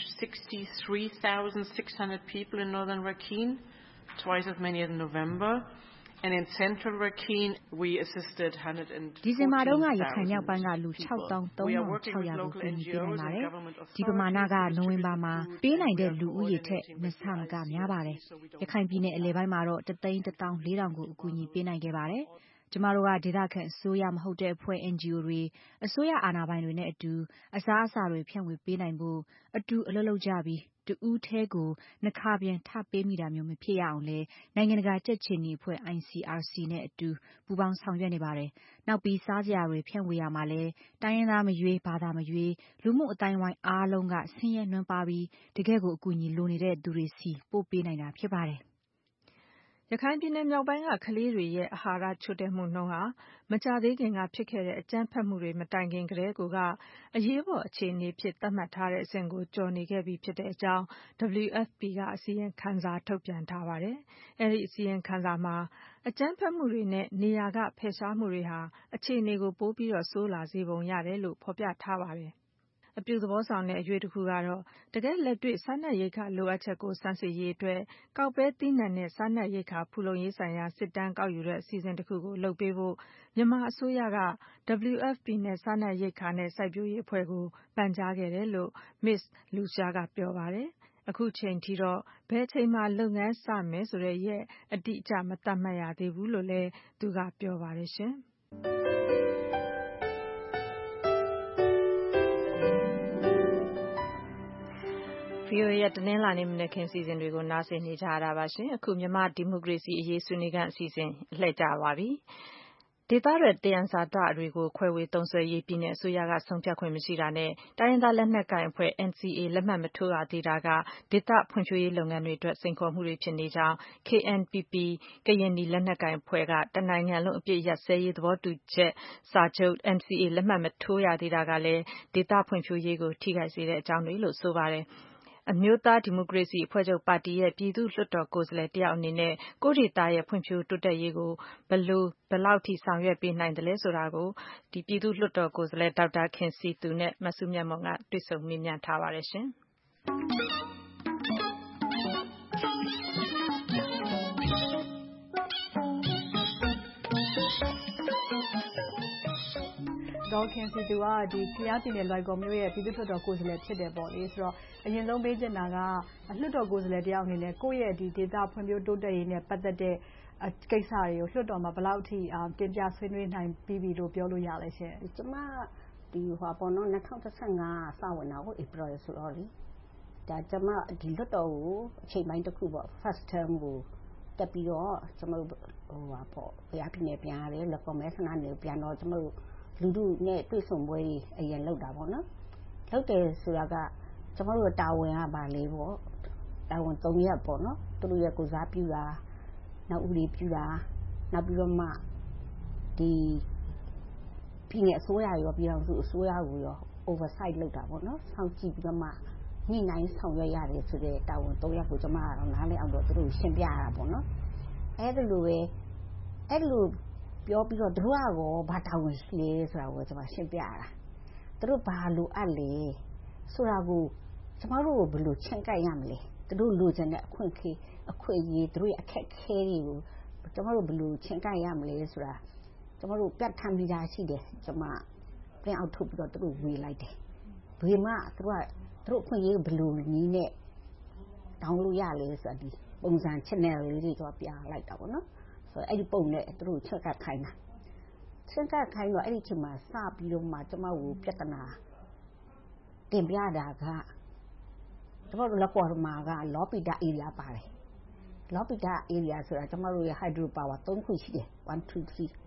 63,600 people in northern Rakhine, twice as many as in November. And in central Rakhine we assisted 114,000 ဒီဇင်ဘာတုန်းကရခိုင်မြောက်ပိုင်းကလူ 6,3,600 ကိုကူညီပေးနိုင်ပါတယ်။ဒီပမာဏကနိုဝင်ဘာမှာပေးနိုင်တဲ့လူဦးရေထက်2 ဆမကများပါတယ်။ရခိုင်ပြည်နယ်အလယ်ပိုင်းမှာတော့ 1,14,000 ကိုအကူအညီပေးနိုင်ခဲ့ပါတယ်။ကျမတို့ကဒေသခံအစိုးရမဟုတ်တဲ့အဖွဲ့ NGO တွေအစိုးရအာဏာပိုင်တွေနဲ့အတူအစားအစာတွေဖြန့်ဝေပေးနိုင်ဖို့အတူအလုပ်လုပ်ကြပြီးတဦးထဲကို2 ခါပြန်ထပ်ပေးမိတာမျိုးမဖြစ်ရအောင်လဲနိုင်ငံတကာကြက်ခြေနီအဖွဲ့ ICRC နဲ့အတူပူးပေါင်းဆောင်ရွက်နေပါတယ်။နောက်ပြီးစားစရာတွေဖြန့်ဝေရမှာလဲတိုင်းရင်းသားမရွေးဘာသာမရွေးလူမှုအတိုင်းဝိုင်းအားလုံးကဆင်းရဲနွမ်းပါးပြီးတကယ့်ကိုအကူအညီလိုနေတဲ့သူတွေစီပို့ပေးနိုင်တာဖြစ်ပါတယ်။ရခိုင်ပြည်နယ်မြောက်ပိုင်းကကလေးတွေရဲ့အာဟာရချို့တဲ့မှုနှုန်းဟာမကြာသေးခင်ကဖြစ်ခဲ့တဲ့အကြမ်းဖက်မှုတွေမတိုင်ခင်ကတည်းကအရေးပေါ်အခြေအနေဖြစ်သတ်မှတ်ထားတဲ့အဆင့်ကိုကျော်နေခဲ့ပြီဖြစ်တဲ့အကြောင်း WFP ကအစီရင်ခံစာထုတ်ပြန်ထားပါတယ်။အဲဒီအစီရင်ခံစာမှာအကြမ်းဖက်မှုတွေနဲ့နေရာကဖယ်ရှားမှုတွေဟာအခြေအနေကိုပိုပြီးဆိုးလာစေပုံရတယ်လို့ဖော်ပြထားပါတယ်။အပြုသဘောဆောင်တဲ့အရွေးတစ်ခုကတော့တကယ်လက်တွေ့စားနပ်ရိက္ခာလိုအပ်ချက်ကိုစမ်းစစ်ရေးအတွက်ကောက်ပဲသီးနှံနဲ့စားနပ်ရိက္ခာဖူလုံရေးဆိုင်ရာစစ်တမ်းကောက်ယူတဲ့အစီအစဉ်တစ်ခုကိုလုပ်ပေးဖို့မြန်မာအစိုးရက WFP နဲ့စားနပ်ရိက္ခာနဲ့စိုက်ပျိုးရေးအဖွဲ့ကိုပန်ကြားခဲ့တယ်လို့ Ms. Lucia ကပြောပါတယ်။အခုချိန်ထိတော့ဘယ်အချိန်မှာလုပ်ငန်းစမယ်ဆိုတဲ့ရက်အတိအကျမသတ်မှတ်ရသေးဘူးလို့လည်းသူကပြောပါတယ်ရှင်။ VOA ရဲ့တနင်္လာနေ့မနက်ခင်းစီစဉ်တွေကိုနားဆင်နေကြရတာပါရှင်။အခုမြန်မာဒီမိုကရေစီအရေးဆွေးနွေးခန်းအစီအစဉ်လှည့်ကြပါပြီ။ဒေသရသယံဇာတတွေကိုခွဲဝေသုံးစွဲရေးပြည်내အစိုးရကဆုံးဖြတ်ခွင့်မရှိတာနဲ့တိုင်းရင်းသားလက်နက်ကိုင်အဖွဲ့ NCA လက်မှတ်မထိုးရသေးတာကဒေသဖွံ့ဖြိုးရေးလုပ်ငန်းတွေအတွက်စိန်ခေါ်မှုတွေဖြစ်နေကြောင်း KNPP ကရင်နီလက်နက်ကိုင်အဖွဲ့ကတနိုင်ငံလုံးအပစ်ရပ်စဲရေးသဘောတူချက်စာချုပ် NCA လက်မှတ်မထိုးရသေးတာကလည်းဒေသဖွံ့ဖြိုးရေးကိုထိခိုက်စေတဲ့အကြောင်းတွေလို့ဆိုပါတယ်။အမျိုးသားဒီမိုကရေစီအဖွဲ့ချုပ်ပါတီရဲ့ပြည်သူ့လွှတ်တော်ကိုယ်စားလှယ်တယောက်အနေနဲ့ကိုယ့်ဒေသရဲ့ဖွံ့ဖြိုးတိုးတက်ရေးကိုဘယ်လောက်ထိဆောင်ရွက်ပေးနိုင်သလဲဆိုတာကိုပြည်သူ့လွှတ်တော်ကိုယ်စားလှယ်ဒေါက်တာခင်စည်သူနဲ့မစုမြတ်မွန်ကတွေ့ဆုံမေးမြန်းထားပါတယ်ရှင်။ဒေါက်တာခင်စည်သူကကယားပြည်နယ်လွိုင်ကော်မြို့ရဲ့ပြည်သူ့လွှတ်တော်ကိုယ်စားလှယ်ဖြစ်တယ်ပေါ့လေဆိုတော့အရင်ဆုံးပေးချင်တာကလွှတ်တော်ကိုယ်စားလှယ်တယောက်အနေနဲ့ကိုယ့်ရဲ့ဒေသဖွံ့ဖြိုးတိုးတက်ရေးနဲ့ပတ်သက်တဲ့ကိစ္စတွေကိုလွှတ်တော်မှာဘယ်လောက်ထိတင်ပြဆွေးနွေးနိုင်ပြီးပြီလို့ပြောလို့ရလဲရှင်။ကျမ2015စဝင်တာကိုဧပြီဆိုတော့လေဒါကျမဒီလွှတ်တော်ကိုအချိန်ပိုင်းတစ်ခုပေါ့ first term ကိုတက်ပြီးတော့ကျမတို့ဘုရားပြည်နယ်ပြန်ရတယ်လက်ကော်မဲဆန္ဒနယ်ပြန်တော့ကျမတို့လူထုနဲ့တွေ့ဆုံပွဲအရင်လုပ်တာပေါ့နော်လုပ်တယ်ဆိုတာကကျမတို့တာဝန်ကပါလေပေါ့တာဝန်3ရက်ပေါ့နော်သူတို့ရဲ့ကိုစားပြုတာနောက်ဥပဒေပြုတာနောက်ပြီးတော့မှဒီပြည်နယ်အစိုးရရောပြည်ထောင်စုအစိုးရကိုရော oversight လုပ်တာပေါ့နော်စောင့်ကြည့်ပြီးတော့မှညှိနှိုင်းဆောင်ရွက်ရတယ်ဆိုတဲ့တာဝန်3ရက်ကိုကျမကတော့နားလည်အောင်တော့သူတို့ရှင်းပြရတာပေါ့နော်အဲ့ဒါလိုပြောပြီးတော့သူတို့ကရောဘာတာဝန်ရှိလဲဆိုတာကိုကျွန်မရှင်းပြရတာသူတို့ဘာလိုအပ်လဲဆိုတာကိုကျွန်တော်တို့ဘယ်လိုချင့်ကပ်ရမလဲသူတို့လိုချင်တဲ့အခွင့်အရေးသူတို့ရဲ့အခက်အခဲတွေကိုကျွန်တော်တို့ဘယ်လိုချင့်ကပ်ရမလဲဆိုတာကျွန်တော်တို့ပြတ်ထမ်းပြီးသားရှိတယ်ကျွန်မပြန်အောင်ထုတ်ပြီးတော့သူတို့ဝေလိုက်တယ်ဘယ်မှသူတို့အခွင့်အရေးဘယ်လိုနည်းနဲ့တောင်းလို့ရလဲဆိုတာဒီပုံစံ channel လေးတွေတော့ပြလိုက်တာပေါ့နော်အဲ့ဒီပုံနဲ့သူတို့ချက်ကခိုင်းတာတော့အဲ့ဒီချိန်မှာစပြီးတော့မှကျွန်မကိုပြဿနာတင်ပြတာကကျွန်တော်တို့လက်ကော်မှာကလော်ပီတာ area ပါတယ်လော်ပီတာ area ဆိုတာကျွန်တော်တို့ရဲ့ hydro power 3ခုရှိတယ်1 2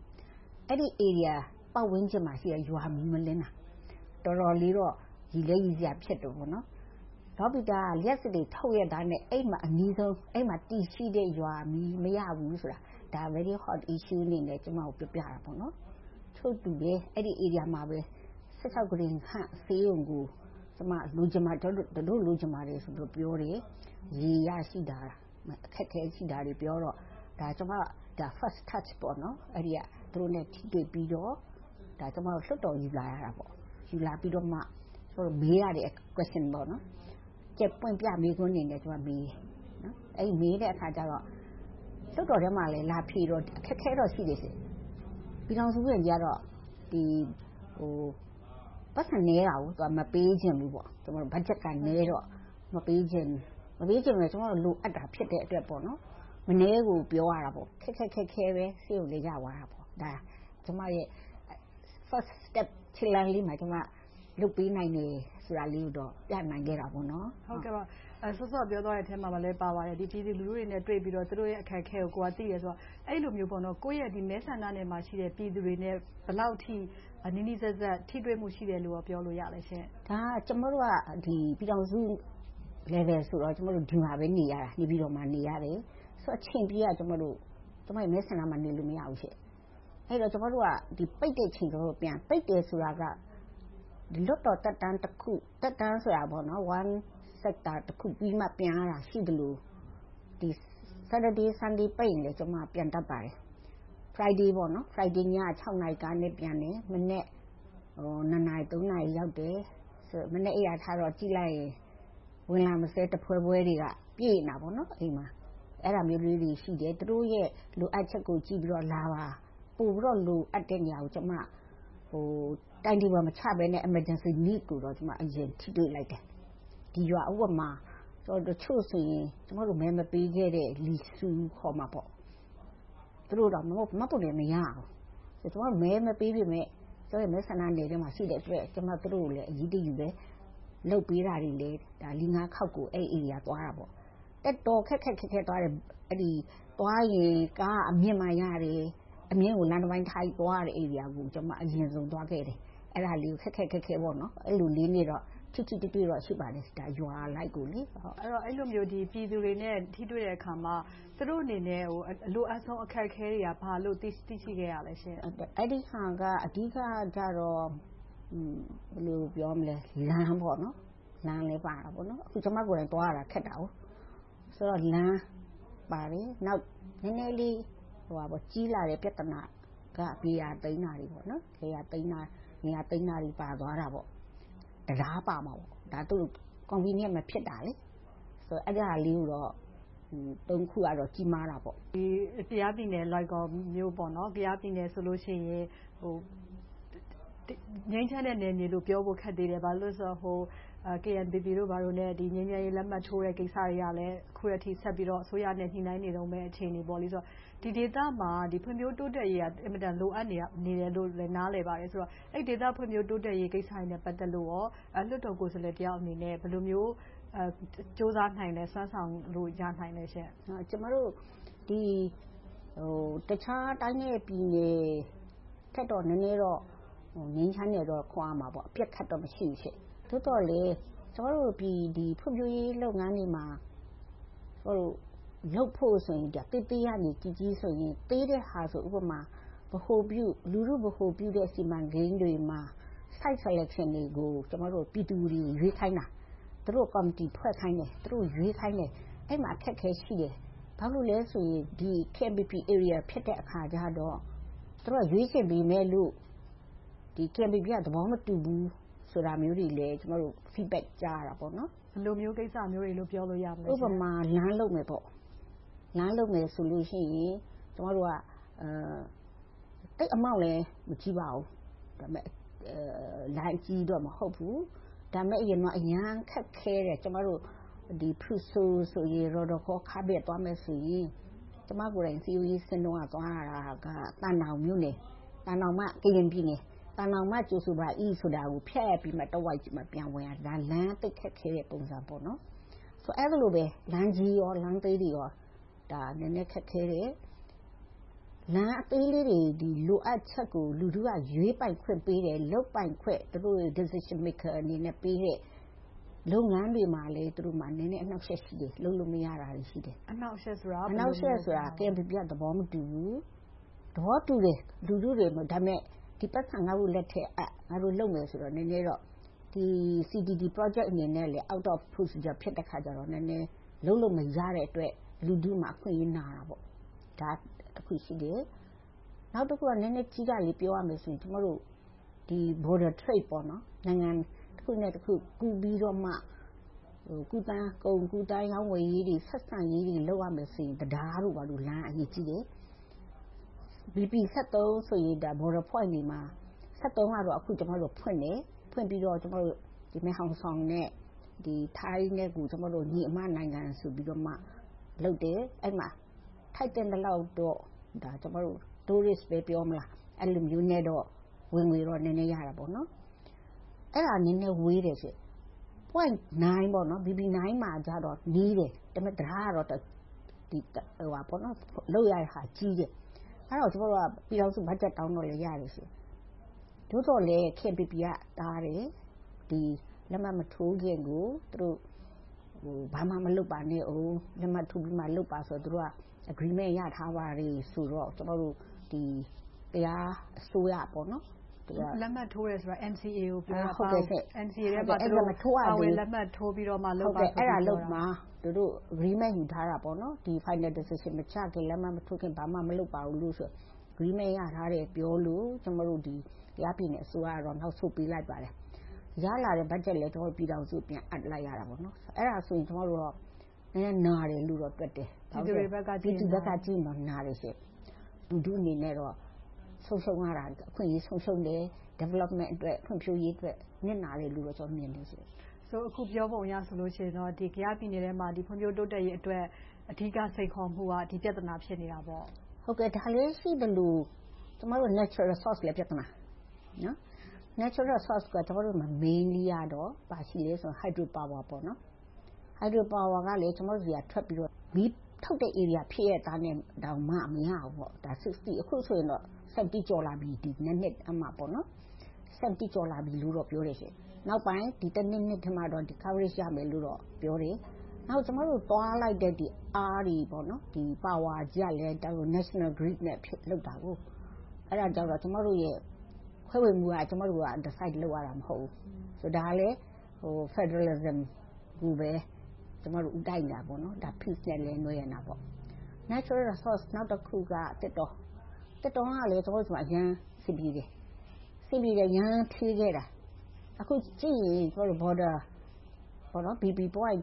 3အဲ့ဒီ area ပတ်ဝန်းကျင်မှာရှိတဲ့ရွာမီးမလင်းတာတော်တော်လေးတော့ရီလဲရီစရာဖြစ်တယ်ပေါ့နော်လော်ပီတာလျှက်စစ်တွေထုတ်ရတာနဲ့အဲ့မှာအနည်းဆုံးအဲ့မှာတည်ရှိတဲ့ရွာမီးမရဘူးဆိုတာဒါ very hot issue အနေနဲ့ကျွန်တော်ပြောပြတာပေါ့နော်ထို့တူပဲအဲ့ဒီ area မှာပဲ16 green ခန့်ဆေးရုံကိုကျွန်မလူချင်မှာတို့လူချင်ပါတယ်ဆိုတော့ပြောတယ်ရေရရှိတာအခက်ခဲရှိတာတွေပြောတော့ဒါကျွန်မဒါ first touch ပေါ့နော်အဲ့ဒီကသူတို့နဲ့ထိတွေ့ပြီးတော့ဒါကျွန်မလွှတ်တော်ယူလာရတာပေါ့ယူလာပြီးတော့မှကျွန်တော်မေးရတဲ့ question ပေါ့နော်ကျက်ပွင့်ပြမေးခွန်းနေနဲ့ကျွန်မမေးနော်အဲ့မေးတဲ့အခါကျတော့လွှတ်တော်ထဲမှာလည်းလာဖြေတော့အခက်ခဲတော့ရှိတယ်ပြည်ထောင်စုဝင်ကြီးကတော့ဒီပတ်စံနေတာကိုသူကမပေးခြင်းဘူးပေါ့ကျွန်တော် budget ကနဲတော့မပေးခြင်းလည်းကျွန်တော်လိုအပ်တာဖြစ်တဲ့အတွက်ပေါ့နော်မနှဲကိုပြောရတာပေါ့ခက်ခဲပဲဆေးရုံလေးရသွားတာပေါ့ဒါကျွန်မရဲ့ first step ချစ်လန်းလေးမှာကျွန်မလုပ်ပေးနိုင်တယ်ဆိုတာလေးကိုတော့ပြနိုင်ခဲ့တာပေါ့နော်ဟုတ်ကဲ့ပါဆော့ပြောသွားတဲ့အထက်မှာလည်းပါပါတယ်ဒီပြည်သူလူထုတွေနဲ့တွေ့ပြီးတော့သူတို့ရဲ့အခက်အခဲကိုကိုယ်ကသိရဆိုတော့အဲ့လိုမျိုးပေါ့နော်ကိုယ့်ရဲ့ဒီမဲဆန္ဒနယ်မှာရှိတဲ့ပြည်သူတွေနဲ့ဘယ်လောက်ထိနီးနီးစပ်စပ်ထိတွေ့မှုရှိတယ်လို့ပြောလို့ရလဲရှင်ဒါကျွန်တော်တို့ကဒီပြည်ထောင်စု level ဆိုတော့ကျွန်တော်တို့ဒီမှာပဲနေရတာနေပြီးတော့မှနေရတယ်ဆိုဆိုအချိန်ပြေးကကျွန်တော်မဲဆန္ဒမှာနေလို့မရဘူးရှင့်အဲ့တော့ကျွန်တော်တို့ကဒီပိတ်တဲ့ချိန်တော့ပြန်ပိတ်တယ်ဆိုတာကဒီလွတ်တော်တက်တန်းတစ်ခုတက်တန်းဆိုတာပေါ့နော် one sector တစ်ခုပြီးမှပြန်ရတာရှိတယ်လို့ဒီ Saturday Sunday ပိတ်ရင်လည်းကျွန်မပြန်တတ်ပါတယ် Friday ပေါ့နော် Friday ည6နာရီကနေပြန်တယ်မနေ့2နာရီ3နာရီရောက်တယ်ဆိုမနေ့အိယာထားတော့ကြည့်လိုက်ရင်ဝင်လာမစဲတဖွဲဖွဲတွေကပြည့်နေတာပေါ့နော်အိမ်မှာအဲ့ဒါမျိုးလေးတွေရှိတယ်သူတို့ရဲ့လိုအပ်ချက်ကိုကြည့်ပြီးတော့လာပါပို့ပြီးတော့လိုအပ်တဲ့နေရာကိုကျွန်မတိုင်တီပါမချဘဲနဲ့ emergency need ကိုတော့ကျွန်မအရင်ထိတွေ့လိုက်တယ်ဒီရွာဥပမာတချို့ဆိုရင်ကျွန်တော်တို့မဲမပေးခဲ့တဲ့လီဆူခေါ်မှာပေါ့သူတို့တော့မပုတ်လည်းမရဘူးကျွန်တော်မဲမပေးပြမဲ့ကျွန်တော်မဲဆန္ဒနယ်ထဲမှာရှိတဲ့အတွက်ကျွန်တော်တို့လည်းအကြီးတယူပဲလှုပ်ပေးတာတွေလေဒါလီ9ခေါက်ကိုအဲ့ area သွားတာပေါ့တက်တော်ခက်သွားတယ်အဲ့ဒီသွားရင်ကားအမြင့်မှရတယ်အမြင့်ကိုလမ်းတစ်ပိုင်းထိုက်သွားတဲ့ area ကိုကျွန်မအရင်ဆုံးသွားခဲ့တယ်အဲ့ဒါလေးကိုခက်ပေါ့နော်အဲ့လိုလေးနေတော့ချစ်တွေ့တော့ရှိပါတယ်ဒါရွာလိုက်ကိုလေအဲ့လိုမျိုးဒီပြည်သူတွေနဲ့ထိတွေ့တဲ့အခါမှာသူတို့အနေနဲ့အလိုအဆုံးအခက်အခဲတွေကဘာလို့သိရှိခဲ့ရလဲရှင်အဲ့ဒီဟာကအဓိကကြတော့ဘယ်လိုပြောမလဲလမ်းပေါ့နော်လမ်းလေးပါတာပေါ့နော်အခုကျွန်မကိုယ်တိုင်သွားရတာခက်တာဟုတ်ဆိုတော့လမ်းပါတယ်နောက်နည်းနည်းလေးကြီးလာတဲ့ပြဿနာကပြေးရသိမ်းတာတွေပေါ့နော်ပြေးရသိမ်းတာနေရာသိမ်းတာတွေပါသွားတာပေါ့တရားပါမှာပေါ့ဒါသူ convenient မဖြစ်တာလေဆိုတော့အဲ့ဒါလေးကိုတော့3ခုကတော့ကြီးမားတာပေါ့ဒီတရားပြည်နယ်လိုက်ကောမျိုးပေါ့နော်တရားပြည်နယ်ဆိုလို့ရှိရင်ငိမ့်ချတဲ့နယ်မြေလို့ပြောဖို့ခက်သေးတယ်ဘာလို့ဆိုတော့KNPP တို့ဘာလို့လဲဒီငင်းငယ်ရေးလက်မှတ်ထိုးတဲ့ကိစ္စတွေကလည်းအခုအထိဆက်ပြီးတော့အစိုးရနဲ့ညှိနှိုင်းနေတော့မဲ့အခြေအနေပေါ့လေဆိုတော့ဒီဒေသမှာဒီဖွံ့ဖြိုးတိုးတက်ရေးကအင်မတန်လိုအပ်နေတယ်လို့လည်းနားလည်ပါတယ်ဆိုတော့အဲ့ဒေသဖွံ့ဖြိုးတိုးတက်ရေးကိစ္စတွေနဲ့ပတ်သက်လို့ရောလွှတ်တော်ကိုယ်စားလှယ်တယောက်အနေနဲ့ဘယ်လိုမျိုးစူးစမ်းနိုင်လဲစွမ်းဆောင်လို့ရနိုင်လဲရှင့်ကျွန်တော်တို့ဒီတခြားတိုင်းနယ်ပြည်နယ်ထက်တော့နည်းနည်းတော့ငင်းချမ်းနေတော့ခွာမှာပေါ့အပြက်ခတ်တော့မရှိဘူးရှင့်တိုးတော့လေကျွန်တော်တို့ဒီဖွံ့ဖြိုးရေးလုပ်ငန်းတွေမှာလုပ်ဖို့ဆိုရင်တေးရနေကြီးဆိုရင်တေးတဲ့ဟာဆိုဥပမာဗဟိုပြုလူမှုဗဟိုပြုတဲ့စီမံကိန်းတွေမှာ site selection တွေကိုကျွန်တော်တို့ပြည်သူတွေရွေးခိုင်းတာသူတို့ committee ဖွဲ့ခိုင်းတယ်သူတို့ရွေးခိုင်းတယ်အဲ့မှာအခက်ခဲရှိတယ်ဘာလို့လဲဆိုရင်ဒီ KNPP area ဖြစ်တဲ့အခါကျတော့သူတို့ရွေးချယ်ပြီးမဲ့လို့ဒီ KNPP ကသဘောမတူဘူးဆိုတာမျိုးတွေလည်းကျွန်တော်တို့ feedback ကြားရတာပေါ့နော်ဘယ်လိုမျိုးကိစ္စမျိုးတွေလို့ပြောလို့ရမလဲဥပမာလမ်းလုပ်မယ်ပေါ့လမ်းလုပ်မယ်ဆိုလို့ရှိရင်ကျွန်တော်တို့ကတိတ်အမောက်လည်းမကြည့်ပါဘူးဒါပေမဲ့လမ်းကြီးတော့မဟုတ်ဘူးဒါပေမဲ့အရင်ကအရန်ခက်ခဲတယ်ကျွန်တော်တို့ဒီဖရူဆိုရင်ရော်ဒခေါ်ခါဘက်သွားမယ်ဆိုရင်ကျွန်မကိုယ်တိုင် COE စင်တော့သွားရတာကတန်တောင်မြို့နယ်တန်တောင်မှကရင်ပြည်နယ်တန်တောင်မှကျိုးစုပါဆိုတာကိုဖျက်ပြီးမှတဝိုက်ကြီးမှပြန်ဝင်ရတာလမ်းတိတ်ခက်ခဲတဲ့ပုံစံပေါ့နော်ဆိုအဲ့လိုပဲလမ်းကြီးရောလမ်းသေးတွေရောဒါနည်းနည်းခက်ခဲတယ်လမ်းအသေးလေးတွေဒီလိုအပ်ချက်ကိုလူတို့ကရွေးပိုင်ခွင့်ပေးတယ်လုပ်ပိုင်ခွင့်သူတို့ decision maker အနေနဲ့ပေးတဲ့လုပ်ငန်းတွေမှာလေသူတို့မှနည်းနည်းအနှောက်အယှက်ရှိတယ်လုပ်လို့မရတာရှိတယ်အနှောက်အယှက်ဆိုတာ KNPP ကသဘောမတူဘူးသဘောတူတယ်လူတို့တွေဒါပေမဲ့ဒီပတ်စံငါတို့လက်ထက်ငါတို့လုပ်မယ်ဆိုတော့နည်းနည်းတော့ဒီ CDD project အနေနဲ့လေ out of procedure ဖြစ်တဲ့ခါကျတော့နည်းနည်းလုံးလုံးမရတဲ့အတွက်လူတို့မှာအခွင့်အရေးနာတာပေါ့ဒါတစ်ခုရှိတယ်နောက်တစ်ခုကနည်းနည်းကြီးကလေးပြောရမယ်ဆိုရင်ကျွန်တော်တို့ဒီ border trade ပေါ့နော်နိုင်ငံတစ်ခုနဲ့တစ်ခုကူပြီးတော့မှကူတန်းကုန်ကူတန်းရောင်းဝယ်ရေးတွေဆက်ဆံရေးတွေလုပ်ရမယ်ဆိုရင်တရားတို့ဘာလို့လမ်းအရေးကြီးတယ်BP 73ဆိုရင်ဒါ border point တွေမှာ73ကတော့အခုကျွန်တော်တို့ဖွင့်ပြီးတော့ကျွန်တော်တို့ဒီမဲဟောင်ဆောင်နဲ့ဒီထိုင်းနဲ့ကိုကျွန်တော်တို့ညီအမနိုင်ငံဆိုပြီးတော့မှလုပ်တယ်အဲ့မှာထိုက်တဲ့လောက်တော့ဒါကျွန်တော်တို့ tourist ပဲပြောမလားအဲ့လိုမျိုးနဲ့တော့ဝင်ငွေတော့နည်းနည်းရတာပေါ့နော်အဲ့ဒါနည်းနည်းဝေးတယ်ဆို point 9ပေါ့နော် BB9 မှာကြတော့နီးတယ်ဒါပေမဲ့တရားကတော့ဒီဟိုပါပေါ့နော်လောက်ရတဲ့ဟာကြီးတယ်အဲ့တော့ကျွန်တော်တို့ကပြည်တော်စုဘတ်ဂျက်တောင်းတော့လည်းရတယ်ဆိုတို့တော့လေ KNPP ကတားတယ်ဒီလက်မှတ်မထိုးခင်ကိုသူတို့ဘာမှမလုပ်ပါနဲ့အောင်လက်မှတ်ထိုးပြီးမှလုပ်ပါဆိုတော့သူတို့က agreement ရထားပါတယ်ဆိုတော့ကျွန်တော်တို့ဒီတရားအစိုးရပေါ့နော်လက်မှတ်ထိုးရဲဆိုတာ NCA ကိုပြောတာဟုတ်ကဲ့ NCA ထဲမှာသူတို့လက်မှတ်ထိုးပြီးတော့မှလုပ်ပါဆိုအဲ့ဒါလုပ်မှာသူတို့ agreement ယူထားတာပေါ့နော်ဒီ final decision မချခင်လက်မှတ်မထိုးခင်ဘာမှမလုပ်ပါဘူးလို့ဆို agreement ရထားတယ်ပြောလို့ကျွန်တော်တို့ဒီတရားပြည်နယ်အစိုးရကတော့နောက်ဆုတ်ပေးလိုက်ပါတယ်ရလာတဲ့ budget လည်းကျွန်တော်ပြည်တော်စုပြန်အပ်လိုက်ရတာပေါ့နော်အဲ့ဒါဆိုရင်ကျွန်တော်တို့တော့နည်းနည်းနားတယ်လို့တော့တွက်တယ်ဒီတွေဘက်ကကြည့်တော့နားတယ်ရှင်လူတို့အနေနဲ့တော့ဆုံးရှုံးရတာအခွင့်အရေးဆုံးရှုံးတယ် development အတွက်ဖွံ့ဖြိုးရေးအတွက်နစ်နာတယ်လို့တော့ကျွန်တော်မြင်တယ်ရှင်ဆိုအခုပြောပုံရဆိုလို့ရှိရင်တော့ဒီကယားပြည်နယ်ထဲမှာဒီဖွံ့ဖြိုးတိုးတက်ရေးအတွက်အဓိကစိန်ခေါ်မှုကဒီပြဿနာဖြစ်နေတာပေါ့ဟုတ်ကဲ့ဒါလေးရှိတယ်လို့ကျွန်တော်တို့ natural resource လည်းပြဿနာနော် natural resource ကကျွန်တော်တို့မှာ mainly ရတော့ပါရှိလေဆို hydro power ပေါ့နော် hydro power ကလည်းကျွန်တော်တို့ကထွက်ပြီးတော့မီးထုတ်တဲ့ area ဖြစ်ရတာနဲ့တောင်မှမရဘူးပေါ့ဒါ60အခုဆိုရင်တော့70ကျော်လာပြီဒီနှစ်အမှပေါ့နော်70ကျော်လာပြီလို့တော့ပြောတယ်ရှင်နောက်ပိုင်းဒီတစ်နှစ်ထမှတော့ဒီ coverage ရမယ်လို့တော့ပြောတယ်နောက်ကျွန်တော်တို့တွားလိုက်တဲ့ဒီအားတွေပေါ့နော်ဒီ power ကြီးကလည်း national grid နဲ့လောက်တာကိုအဲ့ဒါကြောင့်တော့ကျွန်တော်တို့ရဲ့ခွဲဝေမှုကကျွန်တော်တို့က decide လုပ်ရတာမဟုတ်ဘူးဆိုဒါလည်းfederalism ကိုပဲကျွန်တော်တို့ဥတိုက်နေတာပေါ့နော်ဒါ peace နဲ့လည်းနှွေးရတာပေါ့ natural resource နောက်တစ်ခုကတက်တော့ကလည်းကျွန်တော်တို့ကအရန်စီပြီးတယ်ရန်ထွေးခဲ့တာအခုကြည့်ရင်ကျွန်တော်တို့ border ပေါ့နော် BP point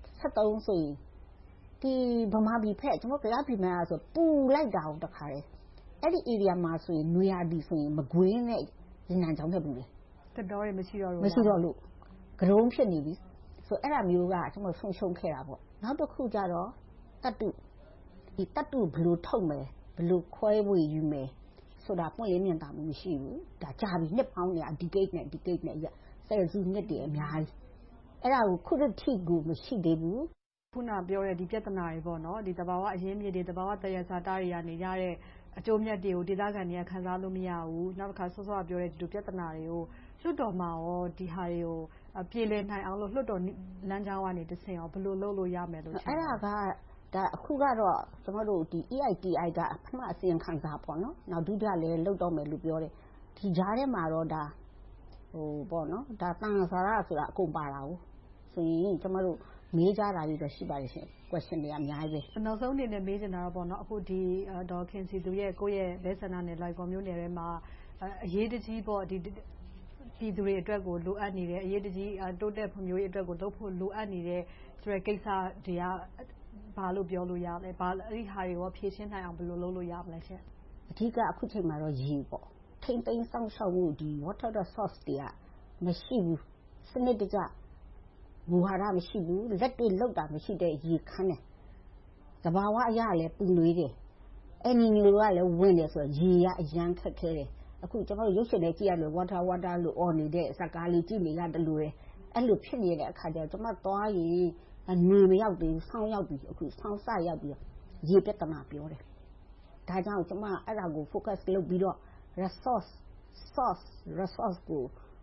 73ဆိုရင်ဒီဗမာပြည်ဖက်ကျွန်တော်ကြားပြည်မှာဆိုပူလိုက်တာတခါလေအဲ့ဒီ area မှာဆိုရင်နွေရာသီဆိုရင်မကွင်းနဲ့ရင်နံချောင်းနဲ့ပူတယ်တော်တော်မရှိတော့လို့ကရုံးဖြစ်နေပြီဆိုအဲ့ဒါမျိုးကကျွန်တော်ဆုံးရှုံးခဲ့တာပေါ့နောက်တစ်ခုကျတော့တတ်တုဒီတတ်တုဘယ်လိုထုတ်မယ်ဘယ်လိုခွဲဝေယူမယ်ဆိုတာပွင့်လင်းမြင်သာမှုမရှိဘူးဒါကြာပြီနှစ်ပေါင်းနေdecade နဲ့ဆယ်စုနှစ်တည်းအများကြီးအဲ့ဒါကိုခုတစ်ထိကိုမရှိသေးဘူးခုနပြောတဲ့ဒီပြဿနာတွေပေါ့နော်ဒီတဘာဝအရင်းမြစ်တွေတဘာဝတရစာတာတွေကနေရတဲ့အကျိုးမြတ်တွေကိုဒေသခံတွေကခံစားလို့မရဘူးနောက်တစ်ခါစောစောပြောတဲ့ဒီလိုပြဿနာတွေကိုလွှတ်တော်မှာရောဒီဟာတွေကိုပြေလည်နိုင်အောင်လို့လွှတ်တော်လမ်းကြောင်းကနေတဆင့်ရောဘယ်လိုလုပ်လို့ရမယ်လို့အဲ့ဒါကဒါအခုကတော့ကျွန်တော်တို့ဒီ EITI ကပထမအစီရင်ခံစာပေါ့နော်နောက်ဒုတိယလည်းလုတ်တော့မယ်လို့ပြောတယ်ဒီကြားထဲမှာတော့ဒါပေါ့နော်ဒါတန်စာရဆိုတာအကုန်ပါတာကိုဆိုရင်ကျွန်တော်တို့မေးကြတာတွေတော့ရှိပါတယ်ရှင် question တွေအများကြီးပဲနောက်ဆုံးအနေနဲ့မေးချင်တာတော့ပေါ့နော်အခုဒီဒေါ်ခင်စီသူရဲ့ကိုယ့်ရဲ့လဲဆန္ဒနယ်လိုက်ကော်မျိုးနယ်ထဲမှာအရေးတကြီးပေါ့ဒီပြည်သူတွေအတွက်ကိုလိုအပ်နေတယ်အရေးတကြီးတိုးတက်ဖွံ့ဖြိုးရေးအတွက်ကိုလုပ်ဖို့လိုအပ်နေတဲ့ဆိုတဲ့ကိစ္စတွေကဘာလို့ပြောလို့ရလဲဘာအဲ့ဒီဟာတွေရောဖြည့်ရှင်းနိုင်အောင်ဘယ်လိုလုပ်လို့ရမလဲရှင်အဓိကအခုချိန်မှာတော့ရေပေါ့ထိမ့်သိမ်းစောင့်ရှောက်မှုဒီ water resource တွေကမရှိဘူးစနစ်တကျမူဝါဒမရှိဘူးလက်တွေ့လောက်တာမရှိတဲ့ရေခမ်းတယ်သဘာဝအရာလည်းပူနွေးတယ်အင်းနီလိုကလည်းဝင်တယ်ဆိုတော့ရေရအရန်ခက်ခဲတယ်အခုကျွန်တော်ရုပ်ရှင်တွေကြည့်ရလို့ water လို့អော်နေတဲ့စကားလေးကြည့်နေရတယ်လို့အဲ့လိုဖြစ်နေတဲ့အခါကျတော့ကျွန်မသွားရင်နေမရောက်သေးဘူးဆောင်းရောက်ပြီအခုဆောင်းစရောက်ပြီရေပြဿနာပြောတယ်ဒါကြောင့်ကျွန်မအဲ့ဒါကို focus လုပ်ပြီးတော့ resource ကို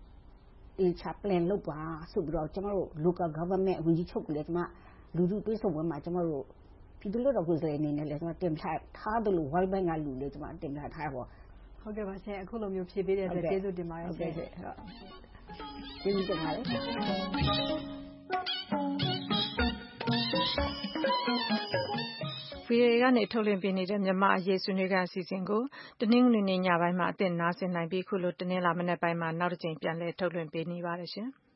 plan လုပ်ပါဆိုပြီးတော့ကျွန်တော်တို့ local government ဝန်ကြီးချုပ်ကလည်းကျွန်မလူထုတွေ့ဆုံပွဲမှာကျွန်တော်တို့ပြည်သူ့လွှတ်တော်ကိုယ်စားလှယ်အနေနဲ့လည်းကျွန်မတင်ပြထားတယ်လို့ World Bank ကလူလည်းကျွန်မတင်ပြထားပါဟုတ်ကဲ့ပါရှင်အခုလိုမျိုးဖြည့်ပေးတဲ့အတွက်ကျေးဇူးတင်ပါတယ်ရှင်ကျေးဇူးတင်ပါတယ် VOA ကနေထုတ်လွှင့်ပေးနေတဲ့မြန်မာအရေးဆွေးနွေးခန်းအစီအစဉ်ကိုတနင်္ဂနွေနေ့ညပိုင်းမှာအသင့်နားဆင်နိုင်ပြီးခုလိုတနင်္လာမနက်ပိုင်းမှာနောက်တစ်ကြိမ်ပြန်လည်ထုတ်လွှင့်ပေးနေပါတယ်ရှင်။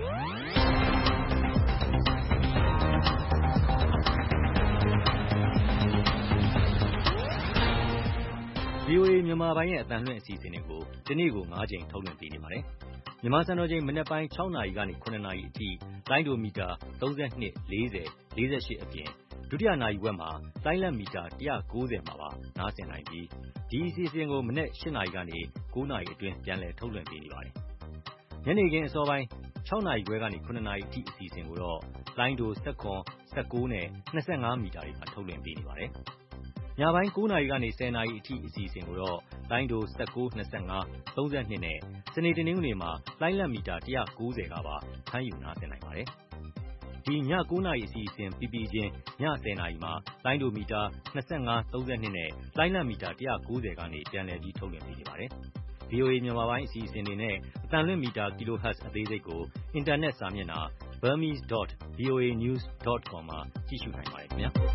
VOA မြန်မာပိုင်းရဲ့အသံလွှင့်အစီအစဉ်တွေကိုဒီနေ့ကို9ကြိမ်ထုတ်လွှင့်ပေးနေပါတယ်။မြန်မာစံတော်ချိန်မနက်ပိုင်း6နာရီကနေ9နာရီအထိလိုင်းဒိုမီတာ32 40 48အပြင်ဒုတိယနာရီဝက်မှာလိုင်းလက်မီတာ190မှာပါနားဆင်နိုင်ပြီးဒီအစီအစဉ်ကိုမနက်8နာရီကနေ9နာရီအတွင်းပြန်လည်ထုတ်လွှင့်ပေးနေပါတယ်။ညနေခင်းအစောပိုင်း6နာရီခွဲကနေ9နာရီအထိအစီအစဉ်ကိုတော့လိုင်းဒို19နဲ့25မီတာတွေမှာထုတ်လွှင့်ပေးနေပါတယ်။ညပိုင်း9နာရီကနေ10နာရီအထိအစီအစဉ်ကိုတော့လိုင်းဒို19 25 32နဲ့စနေတနင်္ဂနွေမှာလိုင်းလက်မီတာ190ကပါဖမ်းယူနားဆင်နိုင်ပါတယ်။ဒီည9 နာရီအစီအစဉ်ပြီးပြီးချင်းည10 နာရီမှာလိုင်းဒိုမီတာ25 32နဲ့လိုင်းလံမီတာ190ကနေပြန်လည်ပြီးထုတ်လွှင့်ပေးနေပါတယ်။ VOA မြန်မာပိုင်းအစီအစဉ်တွေနဲ့အသံလွှင့်မီတာ kilohertz အသေးစိတ်ကိုအင်တာနက်စာမျက်နှာ burmese.voanews.com မှာကြည့်ရှုနိုင်ပါတယ်ခင်ဗျာ။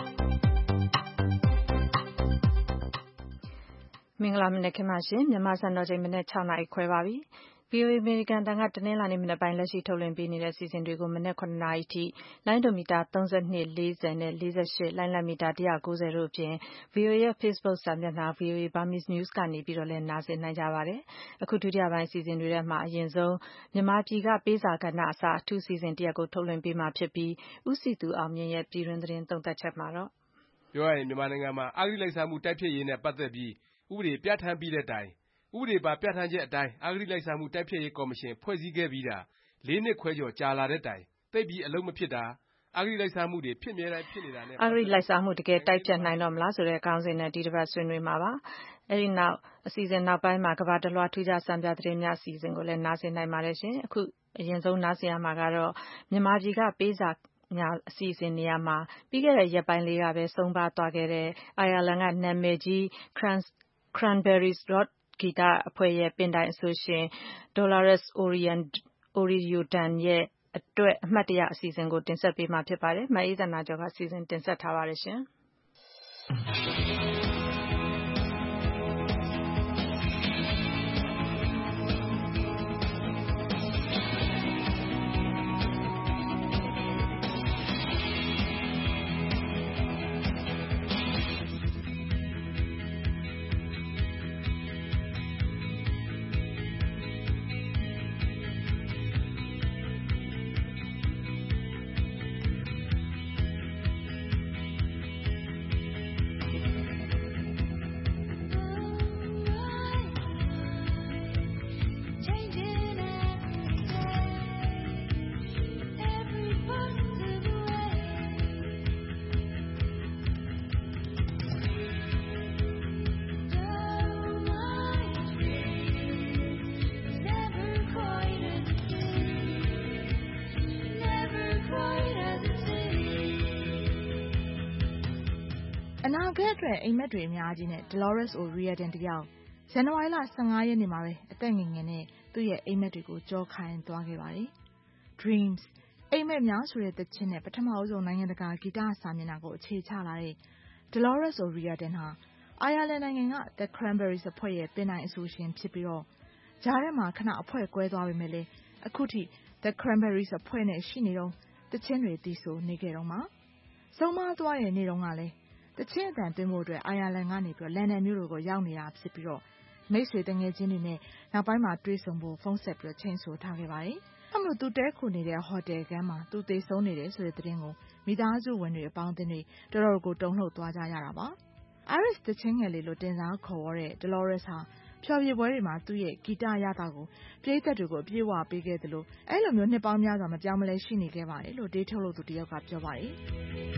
မင်္ဂလာမနက်ခင်းပါရှင်မြန်မာစံတော်ချိန်မနက်6 နာရီခွဲပါပြီ။ VOA အမေရိကန်တန်ကတနင်္လာနေ့မနက်ပိုင်းလက်ရှိထုတ်လွှင့်ပေးနေတဲ့စီစဉ်တွေကိုမနက်9 နာရီထိလိုင်းဒိုမီတာ32 40နဲ့48လိုင်းလံမီတာ190တို့အပြင် VOA ရဲ့ Facebook စာမျက်နှာ VOA Burmese News ကနေပြီးတော့လည်းနားဆင်နိုင်ကြပါတယ်။အခုဒုတိယပိုင်းစီစဉ်တွေထဲမှာအရင်ဆုံးမြန်မာပြည်ကပေးစာကဏ္ဍအစအထူးစီစဉ်တရက်ကိုထုတ်လွှင့်ပေးမှာဖြစ်ပြီးဦးစီသူအောင်မြင့်ရဲ့ပြည်တွင်းသတင်းသုံးသပ်ချက်မှာတော့ပြောရရင်မြန်မာနိုင်ငံမှာအဂတိလိုက်စားမှုတိုက်ဖျက်ရေးနဲ့ပတ်သက်ပြီးဥပဒေပြဋ္ဌာန်းပြီးတဲ့တိုင်ဥပဒေပါပြဋ္ဌာန်းချက်အတိုင်းအဂတိလိုက်စားမှုတိုက်ဖျက်ရေးကော်မရှင်ဖွဲ့စည်းခဲ့ပြီးတာ4 နှစ်ခွဲကျော်ကြာလာတဲ့တိုင်သိပ်ပြီးအလုပ်မဖြစ်တာအဂတိလိုက်စားမှုတွေဖြစ်မြဲတိုင်းဖြစ်နေတာနဲ့အဂတိလိုက်စားမှုတကယ်တိုက်ဖျက်နိုင်တော့မလားဆိုတဲ့ခေါင်းစဉ်နဲ့ဒီတစ်ပတ်ဆွေးနွေးမှာပါ။အဲဒီနောက်အစီအစဉ်နောက်ပိုင်းမှာကမ္ဘာတလွှာထူးခြားစံပြသတင်းများအစီအစဉ်ကိုလည်းနားဆင်နိုင်ပါတယ်ရှင်။အခုအရင်ဆုံးနားဆင်ရမှာကတော့မြန်မာပြည်ကပေးစာများအစီအစဉ်နေရာမှာပြီးခဲ့တဲ့ရက်ပိုင်းလေးကပဲဆုံးပါသွားခဲ့တဲ့အိုင်ယာလန်ကနာမည်ကြီး Cranberries Rock ဂီတအဖွဲ့ရဲ့ပင်တိုင်အဆိုရှင် Dolores O'Riordan ရဲ့အတွက်အမှတ်တရအစီအစဉ်ကိုတင်ဆက်ပေးမှာဖြစ်ပါတယ်။မအေးသန္တာကျော်ကစီစဉ်တင်ဆက်ထားပါတယ်ရှင်။အနာဂတ်အတွက်အိမ်မက်တွေအများကြီးနဲ့ Dolores O'Riordan တယောက်ဇန်နဝါရီလ15 ရက်နေ့မှာပဲအသက်ငယ်ငယ်နဲ့သူ့ရဲ့အိမ်မက်တွေကိုကြောခိုင်းသွားခဲ့ပါတယ်။ Dreams အိမ်မက်များဆိုတဲ့သီချင်းနဲ့ပထမအဆုံးနိုင်ငံတကာဂီတစာမျက်နှာကိုအခြေချလာတဲ့ Dolores O'Riordan ဟာအိုင်ယာလန်နိုင်ငံက The Cranberries အဖွဲ့ရဲ့ပင်တိုင်အဆိုရှင်ဖြစ်ပြီးတော့ဂျားထဲမှာခဏအဖွဲ့ကွဲသွားပေမဲ့လည်းအခုထိ The Cranberries အဖွဲ့နဲ့ရှိနေတော့သီချင်းတွေတီးဆိုနေခဲ့တော့မှဆုံးမသွားတဲ့နေ့တုန်းကလည်းတချင်းအတန်သွင်းဖို့အတွက်အိုင်ယာလန်ကနေပြီးလန်ဒန်မြို့တော်ကိုရောက်နေတာဖြစ်ပြီးတော့မိတ်ဆွေတငယ်ချင်းတွေနဲ့နောက်ပိုင်းမှာတွေ့ဆုံဖို့ဖုန်းဆက်ပြီးချိန်ဆိုထားခဲ့ပါတယ်။အဲ့လိုသူတဲခိုနေတဲ့ဟိုတယ်ကမ်းမှာသူသေဆုံးနေတယ်ဆိုတဲ့သတင်းကိုမိသားစုဝင်တွေအပေါင်းအသင်းတွေတော်တော်ကိုတုန်လှုပ်သွားကြရတာပါ။ Iris တချင်းငယ်လေးလို့တင်စားခေါ်ရတဲ့ Dolores ဟာဖျော်ဖြေပွဲတွေမှာသူ့ရဲ့ဂီတရတာကိုပရိသတ်တွေကိုအပြည့်အဝပေးခဲ့သလိုအဲ့လိုမျိုးနှစ်ပေါင်းများစွာမပြောင်းမလဲရှိနေခဲ့ပါတယ်လို့ဒေးထုတ်လို့သူတယောက်ကပြောပါတယ်။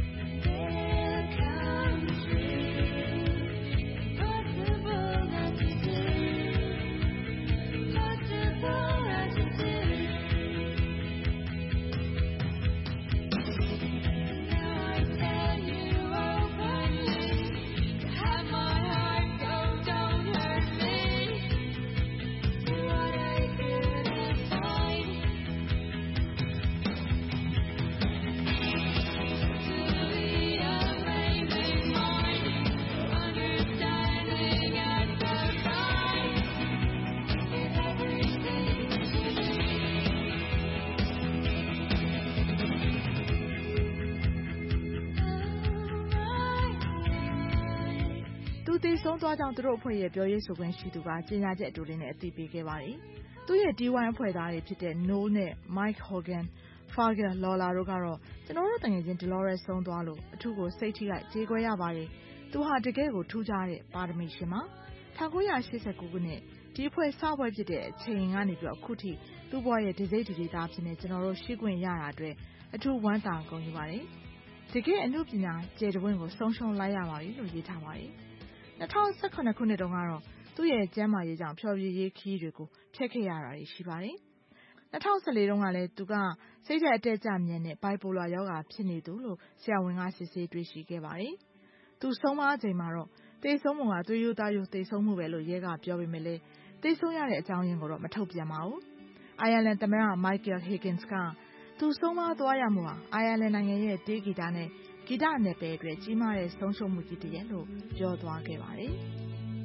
သေဆုံးသွားကြောင်းသူတို့အဖွဲ့ရဲ့ပြောရေးဆိုခွင့်ရှိသူကကြေညာချက်အတူလေးနဲ့အသိပေးခဲ့ပါတယ်။သူ့ရဲ့ D1 အဖွဲ့သားတွေဖြစ်တဲ့ Noel နဲ့ Mike Hogan, Fergal Lawler တို့ကတော့ကျွန်တော်တို့တကယ်ချင်း Dolores ဆုံးသွားလို့အထူးကိုစိတ်ထိခိုက်ကြေကွဲရပါတယ်။သူဟာတကယ်ကိုထူးခြားတဲ့ပါရမီရှင်ပါ။1989ခုနှစ်ဒီအဖွဲ့စပွဲဖြစ်တဲ့အချိန်ကနေပြီးအခုထိသူ့ဘဝရဲ့ဒီစိတ်ဒီသားဖြစ်နေကျွန်တော်တို့ရှိခွင့်ရတာအတွက်အထူးဝမ်းသာဂုဏ်ယူပါတယ်။တကယ်အမှုပညာကျယ်တဝင်းကိုဆုံးရှုံးလိုက်ရပါပြီလို့ရေးထားပါတယ်။2018ခုနှစ်တုန်းကတော့သူ့ရဲ့ကျန်းမာရေးကြောင့်ဖျော်ဖြေရေးခရီးတွေကိုဖျက်ခဲ့ရတာရှိပါတယ်။ 2014တုန်းကလည်းသူကစိတ်ဓာတ်အတက်အကျမြန်တဲ့ bipolar ရောဂါဖြစ်နေသူလို့ဆရာဝန်ကစစ်ဆေးတွေ့ရှိခဲ့ပါတယ်။သူဆုံးမချိန်မှာတော့သေဆုံးမှုကသွေးရိုးသားရိုးသေဆုံးမှုပဲလို့ရဲကပြောပေမဲ့လည်းသေဆုံးရတဲ့အကြောင်းရင်းကိုတော့မထုတ်ပြန်ပါဘူး။ အိုင်ယာလန်သမ္မတ Michael Higgins ကသူဆုံးမသွားရမှုဟာအိုင်ယာလန်နိုင်ငံရဲ့တေးဂီတနဲ့ဂီတနယ်ပယ်အတွက်ကြီးမားတဲ့ဆုံးရှုံးမှုကြီးတစ်ရပ်လို့ပြောသွားခဲ့ပါတယ်။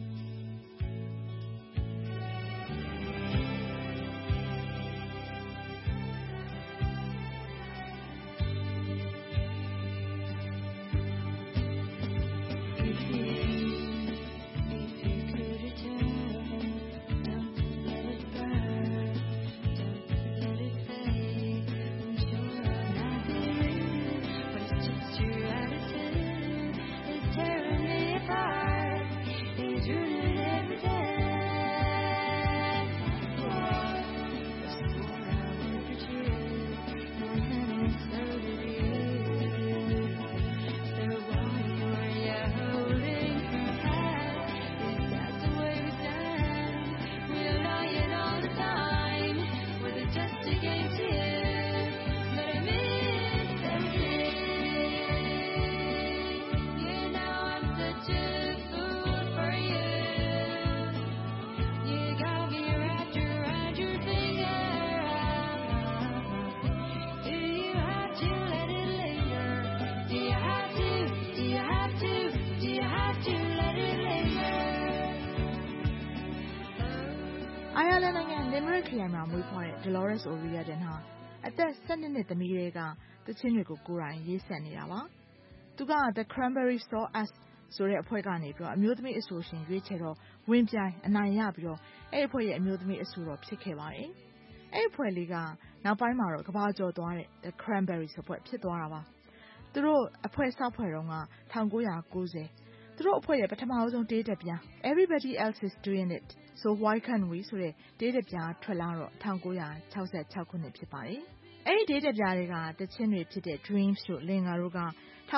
အိုင်ယာလန်နိုင်ငံ Limerick ခရိုင်မှာမွေးဖွားတဲ့ Dolores O'Riordan ဟာအသက်12နှစ်သမီးတွေကသချင်းတွေကိုကိုယ်တိုင်ရေးဆက်နေတာပါ။သူက The Cranberry Saw Us ဆိုတဲ့အဖွဲ့ကနေပြီးတော့အမျိုးသမီးအဆိုရှင်ရွေးချယ်တော့ဝင်ပြိုင်အနိုင်ရပြီးတော့အဲ့အဖွဲ့ရဲ့အမျိုးသမီးအဆိုတော်ဖြစ်ခဲ့ပါတယ်။အဲ့အဖွဲ့လေးကနောက်ပိုင်းမှာတော့ကမ္ဘာကျော်သွားတဲ့ The Cranberries အဖွဲ့ဖြစ်သွားတာပါ။သူတို့အဖွဲ့စဖွဲ့တော့က1990သူတို့အဖွဲ့ရဲ့ပထမဆုံးတေးတက်ပြား Everybody Else Is Doing It So Why Can't We ဆိုတဲ့တေးတက်ပြားထွက်လာတော့1966ခုနှစ်ဖြစ်ပါတယ်။အဲ့ဒီတေးတက်ပြားတွေကတချင်းတွေဖြစ်တဲ့ Dreams တို့ Linger တို့က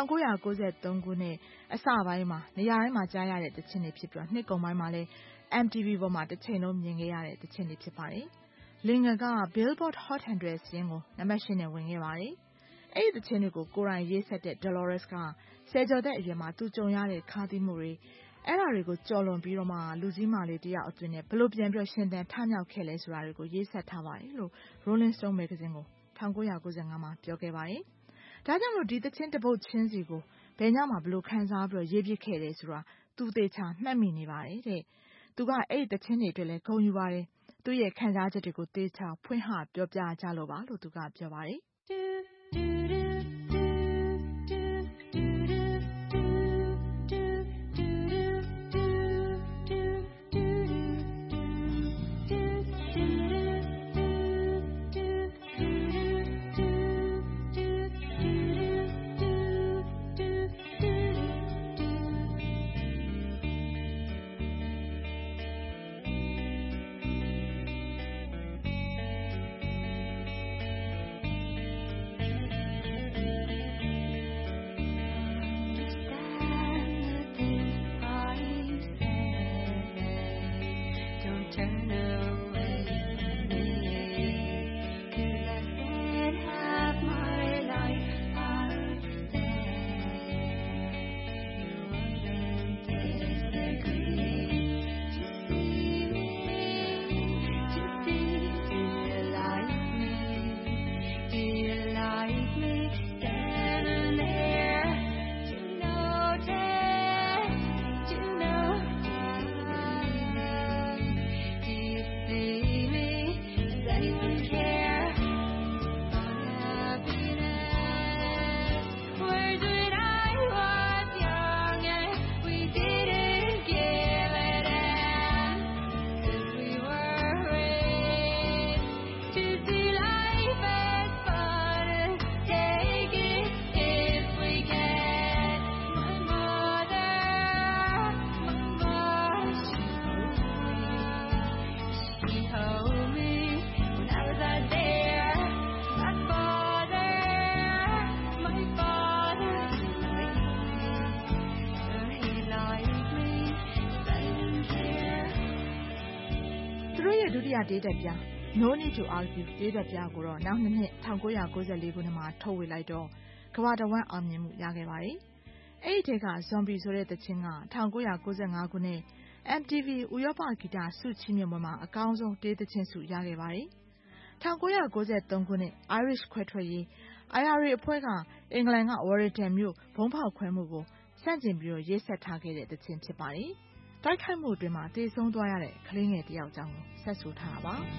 1993ခုနှစ်အစပိုင်းမှာနေရာတိုင်းမှာကြားရတဲ့တချင်းတွေဖြစ်ပြီးတော့နှစ်ကုန်ပိုင်းမှာလည်း MTV ပေါ်မှာတစ်ချိန်လုံးမြင်ခဲ့ရတဲ့တချင်းတွေဖြစ်ပါတယ်။ Linger က Billboard Hot 100 စာရင်းကိုနံပါတ်8နဲ့ဝင်ခဲ့ပါတယ်။အဲ့ဒီတချင်းတွေကိုကိုယ်တိုင်ရေးဆက်တဲ့ Dolores ကဆယ်ကျော်သက်အရွယ်မှာသူကြုံရတဲ့ခါးသီးမှုတွေအဲ့ဒါတွေကိုကြော်လွန်ပြီးတော့မှလူကြီးမလေးတယောက်အတွင်းနဲ့ဘလို့ပြန်ပြီးရှင်သန်ထမြောက်ခဲ့လဲဆိုတာတွေကိုရေးဆက်ထားပါတယ်လို့ Rolling Stone magazine ကို1995မှာပြောခဲ့ပါတယ်။ဒါကြောင့်မို့ဒီသချင်းတစ်ပုတ်ချင်းစီကိုဘယ်ညမှာဘလို့ခန်းစားပြီးရေးပြခဲ့တယ်ဆိုတာသူသေချာမှတ်မိနေပါတယ်တဲ့။သူကအဲ့ဒီသချင်းတွေအတွက်လည်းဂုဏ်ယူပါတယ်။သူ့ရဲ့ခံစားချက်တွေကိုသေချာဖွင့်ဟပြောပြကြလို့ပါလို့သူကပြောပါတယ်။ Dear No Need to Argue တေးသက်ပြကိုတော့နောက်နှစ်1994ခုနှစ်မှာထုတ်ဝေလိုက်တော့ကမ္ဘာတစ်ဝန်းအောင်မြင်မှုရခဲ့ပါတယ်။အဲ့ဒီထဲက Zombie ဆိုတဲ့သချင်းက1995ခုနှစ် MTV ဥရောပဂီတဆုချီးမြှင့်ပွဲမှာအကောင်းဆုံးတေးသချင်းဆုရခဲ့ပါတယ်။1993ခုနှစ် Irish ခွဲထွက်ရေး IRA အဖွဲ့ကအင်္ဂလန်က Warrington မြို့ဘုံဖောက်ခွဲမှုကိုစန့်ကျင်ပြီးရေးဆက်ထားခဲ့တဲ့သချင်းဖြစ်ပါတယ်။တိုက်ခိုက်မှုအတွင်းမှာတေဆုံးသွားရတဲ့ကလေးငယ်တစ်ယောက်ကြောင့်ဆက်ဆိုထားတာပါ။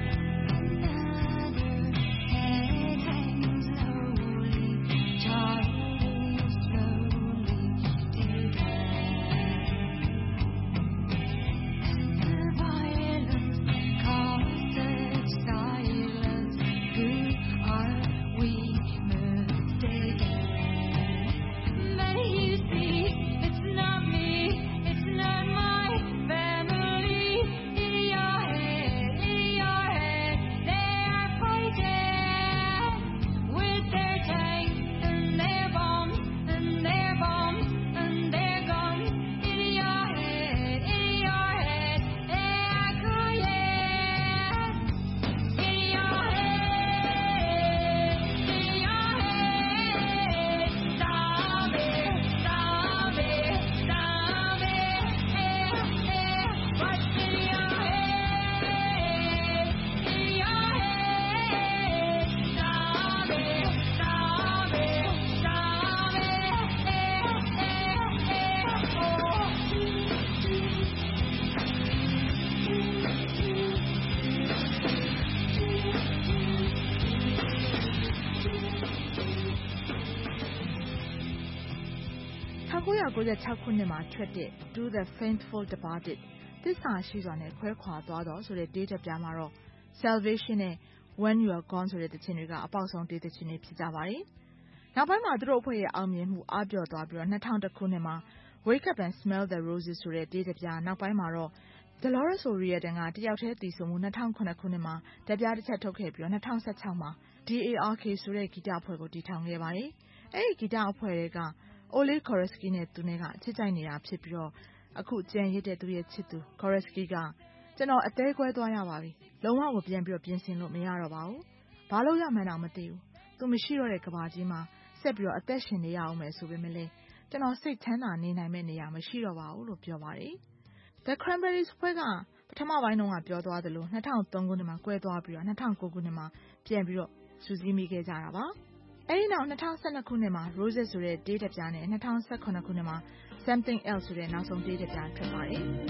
1996ခုနှစ်မှာထွက်တဲ့ To the Faithful Departed သစ္စာရှိစွာနဲ့ခွဲခွာသွားတော့ဆိုတဲ့တေးသက်ပြမှာတော့ Salvation နဲ့ When You Are Gone ဆိုတဲ့သချင်းတွေကအပေါက်ဆုံးတေးသချင်းတွေဖြစ်ကြပါတယ်။နောက်ပိုင်းမှာသူတို့အဖွဲ့ရဲ့အောင်မြင်မှုအားပြော့သွားပြီးတော့2001ခုနှစ်မှာ Wake Up and Smell the Roses ဆိုတဲ့တေးသက်ပြနောက်ပိုင်းမှာတော့ Dolores O'Riordan ကတယောက်တည်းတည်ဆိုမှု2009ခုနှစ်မှာတက်ပြတစ်ချက်ထုတ်ခဲ့ပြီးတော့2016မှာ DARK ဆိုတဲ့ဂီတအဖွဲ့ကိုတည်ထောင်ခဲ့ပါတယ်။အဲဒီဂီတအဖွဲ့တွေကOle Koreski နဲ့သူနဲ့ကချစ်ကြိုက်နေတာဖြစ်ပြီးတော့အခုကြံရစ်တဲ့သူရဲ့ချစ်သူ Koreski ကကျွန်တော်အသေးကွဲသွားရပါပြီ။လုံးဝကိုပြန်ပြီးတော့ပြင်ဆင်လို့မရတော့ပါဘူး။ဘာလို့ရမှန်းတော့မသိဘူး။သူမရှိတော့တဲ့ကဘာကြီးမှာဆက်ပြီးတော့အသက်ရှင်နေရအောင်မယ်ဆိုပေမဲ့လည်းကျွန်တော်စိတ်ချမ်းသာနေနိုင်မဲ့နေရာမရှိတော့ပါဘူးလို့ပြောပါတယ်။ The Cranberries ဖွဲ့ကပထမပိုင်းတုန်းကပြောသွားသလို2003ခုနှစ်မှာကွဲသွားပြီးတော့2009ခုနှစ်မှာပြန်ပြီးတော့စုစည်းမိခဲ့ကြတာပါ။အဲဒီနောက်2012ခုနှစ်မှာ Roses ဆိုတဲ့တေးသက်ပြနဲ့2018ခုနှစ်မှာ Something Else ဆိုတဲ့နောက်ဆုံးတေးသက်ပြထွက်ပါတယ်။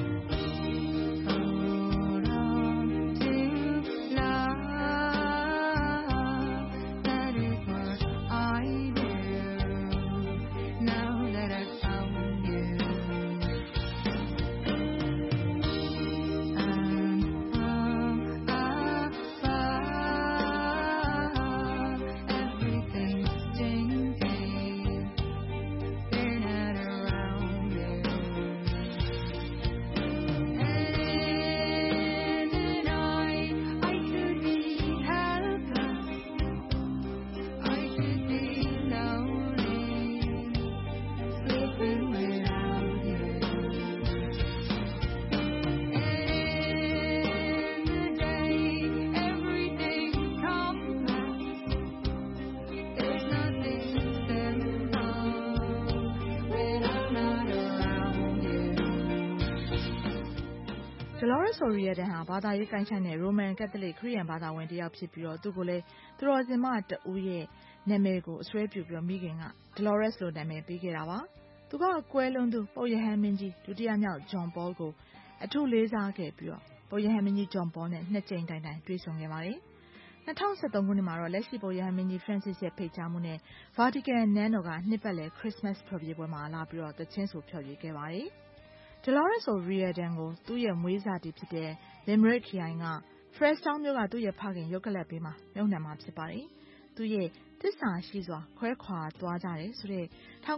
Dolores O'Riordan ဟာဘာသာရေးကိုင်းဆိုင်တဲ့ Roman Catholic ခရစ်ယာန်ဘာသာဝင်တစ်ယောက်ဖြစ်ပြီးတော့သူကိုလည်းသူတော်စင်မတဦးရဲ့နာမည်ကိုအစွဲပြုပြီးတော့မိခင်က Dolores လို့နာမည်ပေးခဲ့တာပါ။သူကကွယ်လွန်သူပုပ်ရဟန်းမင်းကြီးဒုတိယမြောက် John Paul ကိုအထူးလေးစားခဲ့ပြီးတော့ပုပ်ရဟန်းမင်းကြီး John Paul နဲ့နှစ်ကြိမ်တိုင်တွေ့ဆုံခဲ့ပါတယ်။2013ခုနှစ်မှာတော့လက်ရှိပုပ်ရဟန်းမင်းကြီး Francis ရဲ့ဖိတ်ကြားမှုနဲ့ Vatican နန်းတော်ကနှစ်ပတ်လည် Christmas ဖျော်ဖြေပွဲမှာလာပြီးတော့သချင်းဆိုဖျော်ဖြေခဲ့ပါတယ်။ Dolores O'Riordan ကိုသူ့ရဲ့မွေးစာတီဖြစ်တဲ့ Limerick ခရိုင်က Frestown မြို့ကသူ့ရဲ့ဖခင်ရုပ်ကလပ်ဘေးမှာမြုပ်နှံမှာဖြစ်ပါတယ်။သူရဲ့သစ္စာရှိစွာခွဲခွာသွားကြတယ်ဆိုတဲ့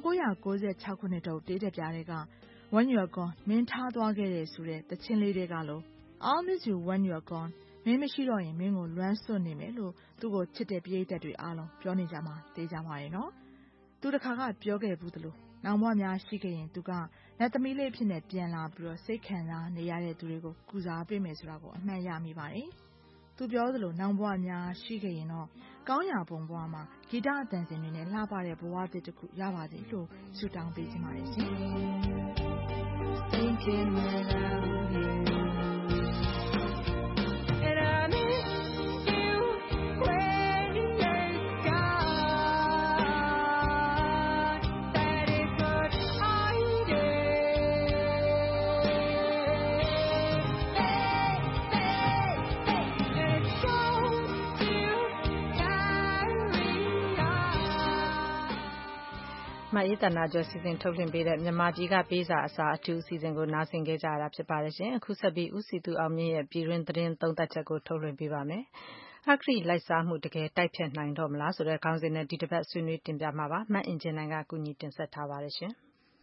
1996ခုနှစ်ထုတ်တေးသက်ပြတဲ့က When You Are Gone မင်းထားသွားခဲ့တယ်ဆိုတဲ့သချင်းလေးတွေကလို့ I'll miss you when you are gone မင်းမရှိတော့ရင်မင်းကိုလွမ်းဆွနေမယ်လို့သူ့ကိုချစ်တဲ့ပရိသတ်တွေအားလုံးပြောနေကြမှာသိကြပါရဲ့နော်။သူတခါကပြောခဲ့ဘူးသလိုနောင်ဘဝများရှိခဲ့ရင်သူကလက်သမီးလေးဖြစ်နေပြန်လာပြီးတော့စိတ်ခံစားနေရတဲ့သူတွေကိုကုစားပေးမယ်ဆိုတာကိုအမှတ်ရမိပါတယ်။သူပြောသလိုနောင်ဘဝများရှိခဲ့ရင်တော့ကောင်းရာဘုံဘဝမှာဂီတအသံစင်တွေနဲ့လှပတဲ့ဘဝသစ်တစ်ခုရပါစေလို့ဆုတောင်းပေးချင်ပါတယ်ရှင်။ Thinking without you and I miss you when it's gone. That is what I did. Let's go to carry on. မအေးတနာကျော်စီစဉ်ထုတ်လွှင့်ပေးတဲ့မြန်မာပြည်ကပေးစာအစာအထူးအစီအစဉ်ကိုနားဆင်ခဲ့ကြရတာဖြစ်ပါတယ်ရှင်။အခုဆက်ပြီးဦးစီသူအောင်မြင့်ရဲ့ပြည်တွင်းသတင်းသုံးသပ်ချက်ကိုထုတ်လွှင့်ပေးပါမယ်။အဂတိလိုက်စားမှုတကယ်တိုက်ဖျက်နိုင်တော့မလားဆိုတဲ့ခေါင်းစဉ်နဲ့ဒီတစ်ပတ်ဆွေးနွေးတင်ပြမှာပါ။မအင်ဂျင်နိုင်ကကူညီတင်ဆက်ထားပါတယ်ရှင်။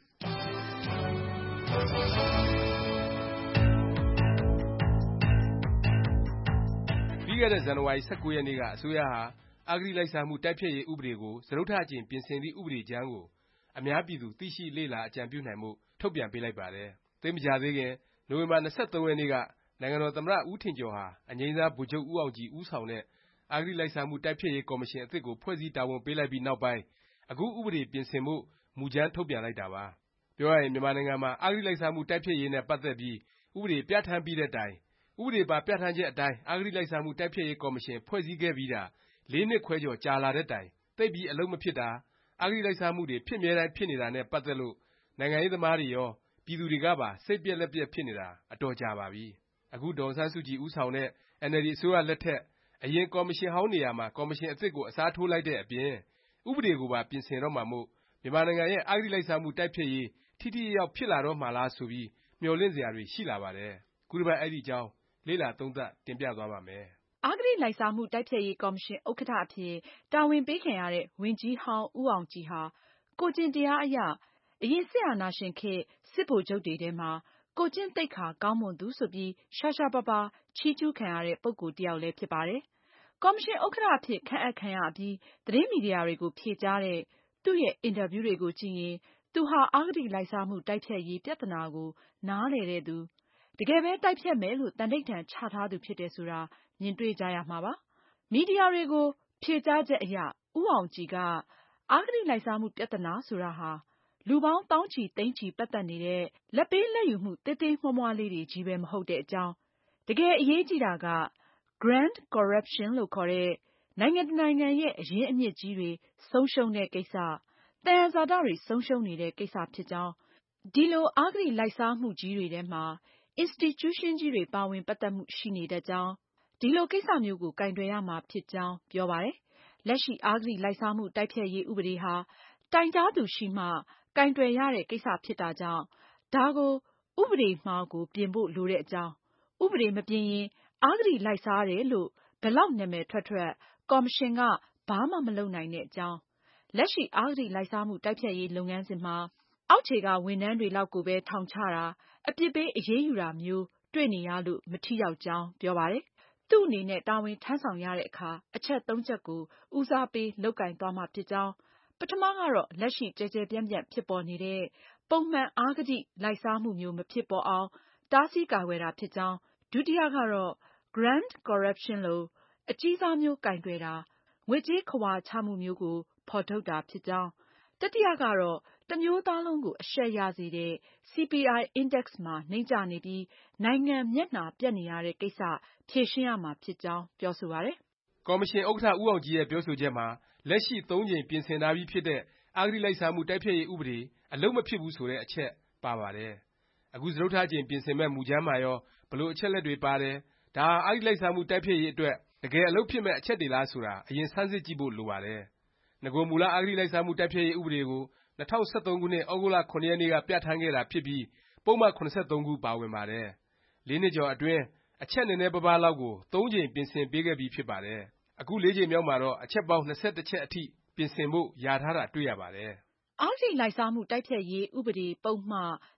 ပြီးခဲ့တဲ့ဇန်နဝါရီ19 ရက်နေ့ကအစိုးရဟာအဂတိလိုက်စားမှုတိုက်ဖျက်ရေးဥပဒေကိုစတုတ္ထအကြိမ်ပြင်ဆင်သည့်ဥပဒေကြမ်းကိုအများပြည်သူသိရှိလေ့လာအကြံပြုနိုင်မှုထုတ်ပြန်ပေးလိုက်ပါတယ်။သိပ်မကြာသေးခင်နိုဝင်ဘာ 23 ရက်နေ့ကနိုင်ငံတော်သမ္မတဦးထင်ကျော်ဟာအငြိမ်းစားဗိုလ်ချုပ်ဦးအောင်ကြည်ဦးဆောင်တဲ့အဂတိလိုက်စားမှုတိုက်ဖျက်ရေးကော်မရှင်အသစ်ကိုဖွဲ့စည်းတာဝန်ပေးလိုက်ပြီးနောက်ပိုင်းအခုဥပဒေပြင်ဆင်ဖို့မူကြမ်းထုတ်ပြန်လိုက်တာပါ။ပြောရရင်မြန်မာနိုင်ငံမှာအဂတိလိုက်စားမှုတိုက်ဖျက်ရေးနဲ့ပတ်သက်ပြီးဥပဒေပြဋ္ဌာန်းပြီးတဲ့တိုင်ဥပဒေပါပြဋ္ဌာန်းချက်အတိုင်းအဂတိလိုက်စားမှုတိုက်ဖျက်ရေးကော်မရှင်ဖွဲ့စည်းခဲ့ပြီးတာ 4 နှစ်ခွဲကျော်ကြာလာတဲ့တိုင်သိပ်ပြီးအလုပ်မဖြစ်တာအဂတိလိုက်စားမှုတွေဖြစ်မြဲတမ်းဖြစ်နေတာနဲ့ပတ်သက်လို့နိုင်ငံရေးသမားတွေရောပြည်သူတွေကပါစိတ်ပျက်လက်ပျက်ဖြစ်နေတာအတော်ကြာပါပြီ။အခုဒေါ်အောင်ဆန်းစုကြည်ဦးဆောင်တဲ့ NLD အစိုးရလက်ထက်အရင်ကော်မရှင်ဟောင်းနေရာမှာကော်မရှင်အသစ်ကိုအစားထိုးလိုက်တဲ့အပြင်ဥပဒေကိုပါပြင်ဆင်တော့မှာမို့မြန်မာနိုင်ငံရဲ့အဂတိလိုက်စားမှုတိုက်ဖျက်ရေးထိထိရောက်ရောက်ဖြစ်လာတော့မှာလားဆိုပြီးမျှော်လင့်စရာတွေရှိလာပါတယ်။ခုတစ်ပတ်အဲ့ဒီအကြောင်းလေ့လာသုံးသပ်တင်ပြသွားပါမယ်။အဂတိလိုက်စားမှုတိုက်ဖျက်ရေးကော်မရှင်ဥက္ကဋ္ဌအဖြစ်တာဝန်ပေးခံရတဲ့ဝန်ကြီးဟောင်းဦးအောင်ကြည်ဟာကိုယ်ကျင့်တရားအရအရင်စစ်အာဏာရှင်ခေတ်စစ်ဗိုလ်ချုပ်တွေထဲမှာကိုယ်ကျင့်သိက္ခာကောင်းမွန်သူဆိုပြီးရှားရှားပါးပါးချီးကျူးခံရတဲ့ပုဂ္ဂိုလ်တစ်ယောက်လည်းဖြစ်ပါတယ်။ကော်မရှင်ဥက္ကဋ္ဌအဖြစ်ခန့်အပ်ခံရပြီးသတင်းမီဒီယာတွေကိုဖြေကြားတဲ့သူ့ရဲ့အင်တာဗျူးတွေကိုကြည့်ရင်သူဟာအဂတိလိုက်စားမှုတိုက်ဖျက်ရေးပြဿနာကိုနားလည်တဲ့သူတကယ်ပဲတိုက်ဖျက်မယ်လို့သန္နိဋ္ဌာန်ချထားသူဖြစ်တယ်ဆိုတာမြင်တွေ့ကြရမှာပါ။မီဒီယာတွေကိုဖြေကြားချက်အရဦးအောင်ကြည်ကအဂတိလိုက်စားမှုပြဿနာဆိုတာဟာလူပေါင်းသောင်းချီသိန်းချီပတ်သက်နေတဲ့လာဘ်ပေးလာဘ်ယူမှုသေးသေးမွှားမွှားလေးတွေကြီးပဲမဟုတ်တဲ့အကြောင်းတကယ်အရေးကြီးတာက Grand Corruption လို့ခေါ်တဲ့နိုင်ငံတစ်နိုင်ငံရဲ့အရင်းအမြစ်ကြီးတွေဆုံးရှုံးတဲ့ကိစ္စသယံဇာတတွေဆုံးရှုံးနေတဲ့ကိစ္စဖြစ်ကြောင်းဒီလိုအဂတိလိုက်စားမှုကြီးတွေထဲမှာ institution ကြီးတွေပါဝင်ပတ်သက်မှုရှိနေတတ်ကြောင်းဒီလိုကိစ္စမျိုးကိုကိုင်တွယ်ရမှာဖြစ်ကြောင်းပြောပါတယ်။လက်ရှိအဂတိလိုက်စားမှုတိုက်ဖျက်ရေးဥပဒေဟာတိုင်ကြားသူရှိမှကိုင်တွယ်ရတဲ့ကိစ္စဖြစ်တာကြောင့်ဒါကိုဥပဒေမှာကိုပြင်ဖို့လိုတဲ့အကြောင်းဥပဒေမပြင်ရင်အဂတိလိုက်စားတယ်လို့ဘယ်လောက်နာမည်ထွက်ထွက်ကော်မရှင်ကဘာမှမလုပ်နိုင်တဲ့အကြောင်းလက်ရှိအဂတိလိုက်စားမှုတိုက်ဖျက်ရေးလုပ်ငန်းစဉ်မှာအောက်ခြေကဝန်ထမ်းတွေလောက်ကိုပဲထောင်ချတာအပြစ်ပေးအရေးယူတာမျိုးတွေ့နေရလို့မထိရောက်ကြောင်းပြောပါတယ်။သူ့အနေနဲ့တာဝန်ထမ်းဆောင်ရတဲ့အခါအချက် 3 ချက်ကိုဦးစားပေးလုပ်ကိုင်သွားမှာဖြစ်ကြောင်းပထမကတော့လက်ရှိကျယ်ကျယ်ပြန့်ပြန့်ဖြစ်ပေါ်နေတဲ့ပုံမှန်အဂတိလိုက်စားမှုမျိုးမဖြစ်ပေါ်အောင်တားဆီးကာကွယ်တာဖြစ်ကြောင်းဒုတိယကတော့ Grand Corruption လိုအကြီးစားမျိုးကိုင်တွယ်တာငွေကြေးခဝါချမှုမျိုးကိုဖော်ထုတ်တာဖြစ်ကြောင်းတတိယကတော့တစ်မျိုးသားလုံးကိုအရှက်ရစေတဲ့ CPI Index မှာနှိမ့်ကျနေပြီးနိုင်ငံမျက်နှာပျက်နေရတဲ့ကိစ္စဖြေရှင်းရမှာဖြစ်ကြောင်းပြောဆိုပါတယ်။ကော်မရှင်ဥက္ကဋ္ဌဦးအောင်ကြည်ရဲ့ပြောဆိုချက်မှာလက်ရှိ 3 ကြိမ်ပြင်ဆင်ထားပြီးဖြစ်တဲ့အဂတိလိုက်စားမှုတိုက်ဖျက်ရေးဥပဒေအလုပ်မဖြစ်ဘူးဆိုတဲ့အချက်ပါပါတယ်။အခုစတုတ္ထအကြိမ်ပြင်ဆင်မဲ့မူကြမ်းမှာရောဘယ်လိုအချက်လက်တွေပါတယ်ဒါဟာအဂတိလိုက်စားမှုတိုက်ဖျက်ရေးအတွက်တကယ်အလုပ်ဖြစ်မဲ့အချက်တွေလားဆိုတာအရင်ဆန်းစစ်ကြည့်ဖို့လိုပါတယ်။နဂိုမူလအဂတိလိုက်စားမှုတိုက်ဖျက်ရေးဥပဒေကို2013 ခုနှစ်ဩဂုတ်လ 7 ရက်နေ့ကပြဋ္ဌာန်းခဲ့တာဖြစ်ပြီးပုဒ်မ 73 ခုပါဝင်ပါတယ်။4 နှစ်ကျော်အတွင်းအချက်နည်းနည်းပါးပါးလောက်ကို 3 ကြိမ်ပြင်ဆင်ပေးခဲ့ပြီးဖြစ်ပါတယ်။အခု 4 ကြိမ်မြောက်မှာတော့အချက်ပေါင်း 21 ချက်အထိပြင်ဆင်ဖို့လျာထားတာတွေ့ရပါတယ်။အဂတိလိုက်စားမှုတိုက်ဖျက်ရေးဥပဒေပုဒ်မ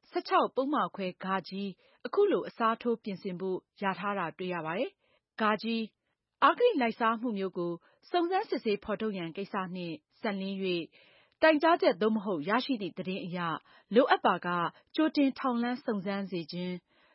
16 ပုဒ်မခွဲ အခုလိုအစားထိုးပြင်ဆင်ဖို့လျာထားတာတွေ့ရပါတယ်။အဂတိလိုက်စားမှုမျိုးကိုစုံစမ်းစစ်ဆေးဖော်ထုတ်ရန်ကိစ္စနှင့်စပ်လျဉ်း၍တိုင်ကြားချက်သို့မဟုတ်ရရှိသည့်သတင်းအရလိုအပ်ပါကကြိုတင်ထောက်လှမ်းစုံစမ်းစေခြင်း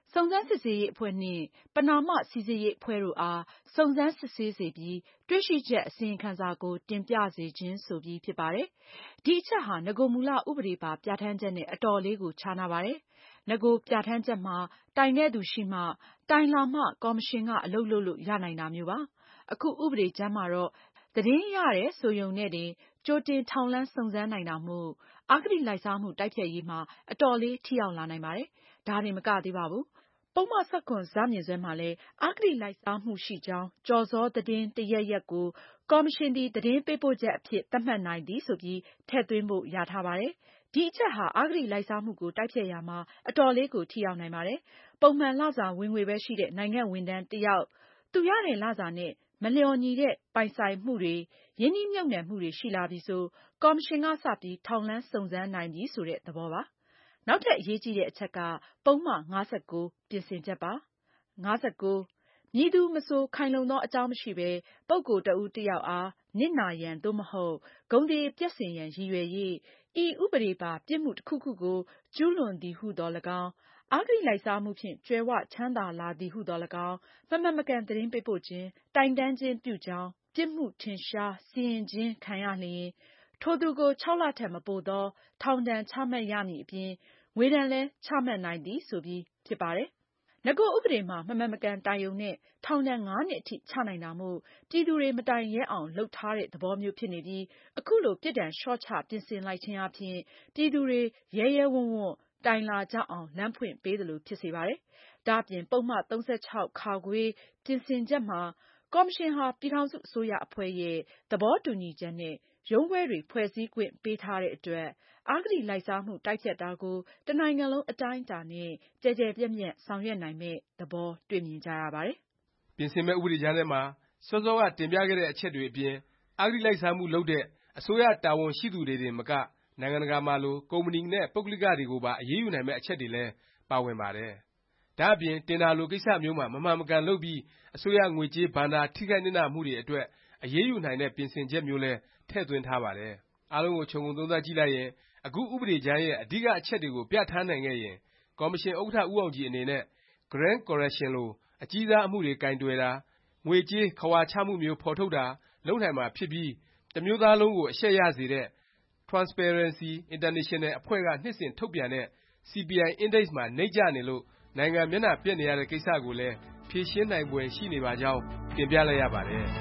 စုံစမ်းစစ်ဆေးရေးအဖွဲ့နှင့်ပဏာမစိစစ်ရေးအဖွဲ့တို့အားစုံစမ်းစစ်ဆေးစေပြီးတွေ့ရှိချက်အစီရင်ခံစာကိုတင်ပြစေခြင်းဆိုပြီးဖြစ်ပါတယ်။ဒီအချက်ဟာနဂိုမူလဥပဒေပါပြဋ္ဌာန်းချက်နဲ့အတော်လေးကိုခြားနားပါတယ်။နဂိုပြဋ္ဌာန်းချက်မှာတိုင်တဲ့သူရှိမှတိုင်လာမှကော်မရှင်ကအလုပ်လုပ်လို့ရနိုင်တာမျိုးပါ။အခုဥပဒေကြမ်းမှာတော့သတင်းရတယ်ဆိုရုံနဲ့တင်ကြိုတင်ထောက်လှမ်းစုံစမ်းနိုင်တာမို့အဂတိလိုက်စားမှုတိုက်ဖျက်ရေးမှာအတော်လေးထိရောက်လာနိုင်ပါတယ်။ဒါတင်မကသေးပါဘူး။ပုဒ်မ ၁၇(ဇ) မှာလည်းအဂတိလိုက်စားမှုရှိကြောင်းကျော်စောသတင်းတစ်ရပ်ရပ်ကိုကော်မရှင်သည်သတင်းပေးပို့ချက်အဖြစ်သတ်မှတ်နိုင်သည်ဆိုပြီးထည့်သွင်းဖို့ရာထားပါတယ်။ဒီအချက်ဟာအဂတိလိုက်စားမှုကိုတိုက်ဖျက်ရာမှာအတော်လေးကိုထိရောက်နိုင်ပါတယ်။ပုံမှန်လစာဝင်ငွေပဲရှိတဲ့နိုင်ငံဝန်ထမ်းတစ်ယောက်သူရတဲ့လစာနဲ့မလျော်ညီတဲ့ပိုင်ဆိုင်မှုတွေရင်းနှီးမြှုပ်နှံမှုတွေရှိလာပြီဆိုကော်မရှင်ကစပြီးထောက်လှမ်းစုံစမ်းနိုင်ပြီဆိုတဲ့သဘောပါ။နောက်ထပ်အရေးကြီးတဲ့အချက်ကပုဒ်မ59ပြင်ဆင်ချက်ပါ။59မည်သူမဆိုခိုင်လုံသောအကြောင်းမရှိဘဲပုဂ္ဂိုလ်တစ်ဦးတစ်ယောက်အားနစ်နာရန်သို့မဟုတ်ဂုဏ်သေပျက်စေရန်ရည်ရွယ်၍ဤဥပဒေပါပြစ်မှုတစ်ခုခုကိုကျူးလွန်သည်ဟုသော်၎င်းအဂတိလိုက်စားမှုဖြင့်ကြွယ်ဝချမ်းသာလာသည်ဟုသော်၎င်းမမှန်မကန်သတင်းပေးပို့ခြင်းတိုင်တန်းခြင်းပြုကြောင်းပြစ်မှုထင်ရှားစီရင်ခြင်းခံရလျင်ထိုသူကို6 လထက်မပိုသောထောင်ဒဏ်ချမှတ်ရမည်အပြင်ငွေဒဏ်လည်းချမှတ်နိုင်သည်ဆိုပြီးဖြစ်ပါတယ်။နဂိုဥပဒေမှာမမှန်မကန်တိုင်ရုံနဲ့ထောင်ဒဏ်5 နှစ်အထိချနိုင်တာမို့ပြည်သူတွေမတိုင်ရဲအောင်လုပ်ထားတဲ့သဘောမျိုးဖြစ်နေပြီးအခုလိုပြစ်ဒဏ်လျှော့ချပြင်ဆင်လိုက်ခြင်းအပြင်ပြည်သူတွေရဲရဲဝံ့ဝံ့တိုင်လာကြအောင်လမ်းဖွင့်ပေးသလိုဖြစ်စေပါတယ်။ဒါ့အပြင်ပုဒ်မ 36(ခ) ပြင်ဆင်ချက်မှာကော်မရှင်ဟာပြည်ထောင်စုအစိုးရအဖွဲ့ရဲ့သဘောတူညီချက်နဲ့ရုံးခွဲတွေဖွဲ့စည်းခွင့်ပေးထားတဲ့အတွက်အဂတိလိုက်စားမှုတိုက်ဖျက်တာကိုတစ်နိုင်ငံလုံးအတိုင်းအတာနဲ့ကျယ်ကျယ်ပြန့်ပြန့်ဆောင်ရွက်နိုင်မယ့်သဘောတွေ့မြင်ကြရပါတယ်။ပြင်ဆင်မယ့်ဥပဒေကြမ်းထဲမှာစောစောကတင်ပြခဲ့တဲ့အချက်တွေအပြင်အဂတိလိုက်စားမှုလုပ်တဲ့အစိုးရတာဝန်ရှိသူတွေတင်မကနိုင်ငံတကာမှာလိုကုမ္ပဏီနဲ့ပုဂ္ဂလိကတွေကိုပါအရေးယူနိုင်မယ့်အချက်တွေလည်းပါဝင်ပါတယ်။ဒါ့အပြင်တင်ဒါလိုကိစ္စမျိုးမှာမမှန်မကန်လုပ်ပြီးအစိုးရငွေကြေးဘဏ္ဍာထိခိုက်နစ်နာမှုတွေအတွက်အရေးယူနိုင်တဲ့ပြင်ဆင်ချက်မျိုးလည်းထည့်သွင်းထားပါတယ်။အားလုံးကိုခြုံငုံသုံးသပ်ကြည့်လိုက်ရင်အခုဥပဒေကြမ်းရဲ့အဓိကအချက်တွေကိုပြဋ္ဌာန်းနိုင်ခဲ့ရင်ကော်မရှင်ဥက္ကဋ္ဌဦးအောင်ကြည်အနေနဲ့ Grand Corruption လိုအကြီးစားအမှုတွေကိုင်တွယ်တာငွေကြေးခဝါချမှုမျိုးဖော်ထုတ်တာလုပ်နိုင်မှာဖြစ်ပြီးတစ်မျိုးသားလုံးကိုအရှက်ရစေတဲ့ Transparency International အဖွဲ့ကနှစ်စဉ်ထုတ်ပြန်တဲ့ CPI Index မှာနိမ့်ကျနေလို့နိုင်ငံမျက်နှာပျက်နေရတဲ့ကိစ္စကိုလည်းဖြေရှင်းနိုင်ဖွယ်ရှိနေပါကြောင်းတင်ပြလိုက်ရပါတယ်။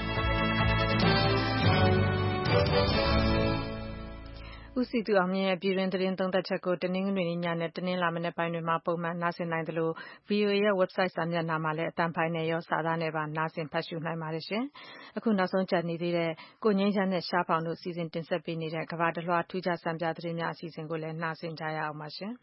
ဦးစည်သူအောင်မြင့်ရဲ့ပြည်တွင်းသတင်းသုံးသပ်ချက်ကိုတနင်္ဂနွေနေ့ညနဲ့တနင်္လာမနက်ပိုင်းတွေမှာပုံမှန်နားဆင်နိုင်သလို VOA ရဲ့ website စာမျက်နှာမှာလည်းအသံဖိုင်နဲ့ရောစာသားနဲ့ပါနားဆင်ဖတ်ရှုနိုင်ပါတယ်ရှင်။အခုနောက်ဆုံးကျန်နေသေးတဲ့ကိုငြိမ်းချမ်းနဲ့ရှားဖောင်တို့စီစဉ်တင်ဆက်ပေးနေတဲ့ကမ္ဘာတစ်လွှာထူးခြားစံပြသတင်းများအစီအစဉ်ကိုလည်းနားဆင်ကြရအောင်ပါရှင်။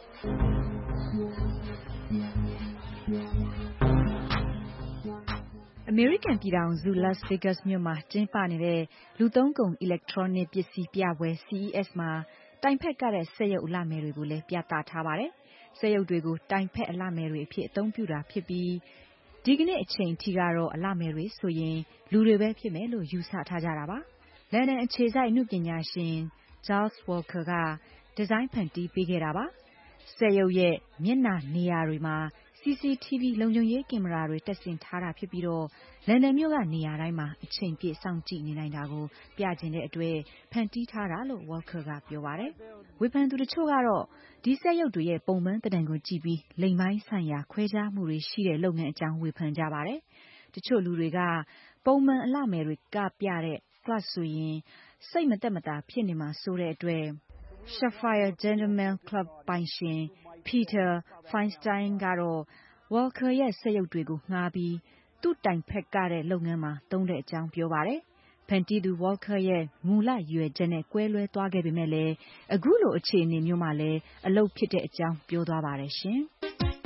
အမေရိကန်ပြည်ထောင်စု Las Vegas မြို့မှာကျင်းပနေတဲ့လူသုံးကုန် Electronic ပစ္စည်းပြပွဲ CES မှာတိုင်ဖက်ကတဲ့စက်ရုပ်အလှမယ်တွေကိုလည်းပြသထားပါတယ်။စက်ရုပ်တွေကိုတိုင်ဖက်အလှမယ်တွေအဖြစ်အသုံးပြုတာဖြစ်ပြီးဒီကနေ့အချိန်ထိကတော့အလှမယ်တွေဆိုရင်လူတွေပဲဖြစ်မယ်လို့ယူဆထားကြတာပါ။လန်ဒန်အခြေစိုက်အနုပညာရှင် Giles Walker ကဒီဇိုင်းဖန်တီးပေးခဲ့တာပါ။စက်ရုပ်ရဲ့မျက်နှာနေရာတွေမှာCCTV လုံခြုံရေးကင်မရာတွေတပ်ဆင်ထားတာဖြစ်ပြီးတော့လန်ဒန်မြို့ကနေရာတိုင်းမှာအချိန်ပြည့်စောင့်ကြည့်နေနိုင်တာကိုပြချင်တဲ့အတွက်ဖန်တီးထားတာလို့ Walker ကပြောပါတယ်။ဝေဖန်သူတချို့ကတော့ဒီစက်ရုပ်တွေရဲ့ပုံမှန်သဏ္ဍာန်ကိုကြည့်ပြီးလိင်ပိုင်းဆိုင်ရာခွဲခြားမှုတွေရှိတဲ့လုပ်ငန်းအကြောင်းဝေဖန်ကြပါတယ်။တချို့လူတွေကပုံမှန်အလှမယ်တွေကပြတဲ့ club ဆိုရင်စိတ်မသက်မသာဖြစ်နေမှာဆိုတဲ့အတွက် Sapphire Gentleman Club ပိုင်ရှင် Peter Feinstein ကတော့ Walker ရဲ့စက်ရုပ်တွေကိုငှားပြီးသူ့တိုင်ဖက်ကတဲ့လုပ်ငန်းမှာသုံးတဲ့အကြောင်းပြောပါတယ်။ဖန်တီးသူ Walker ရဲ့မူလရည်ရွယ်ချက်နဲ့ကွဲလွဲသွားခဲ့ပေမဲ့လည်းအခုလိုအခြေအနေမျိုးမှာလည်းအလုပ်ဖြစ်တဲ့အကြောင်းပြောသွားပါတယ်ရှင်။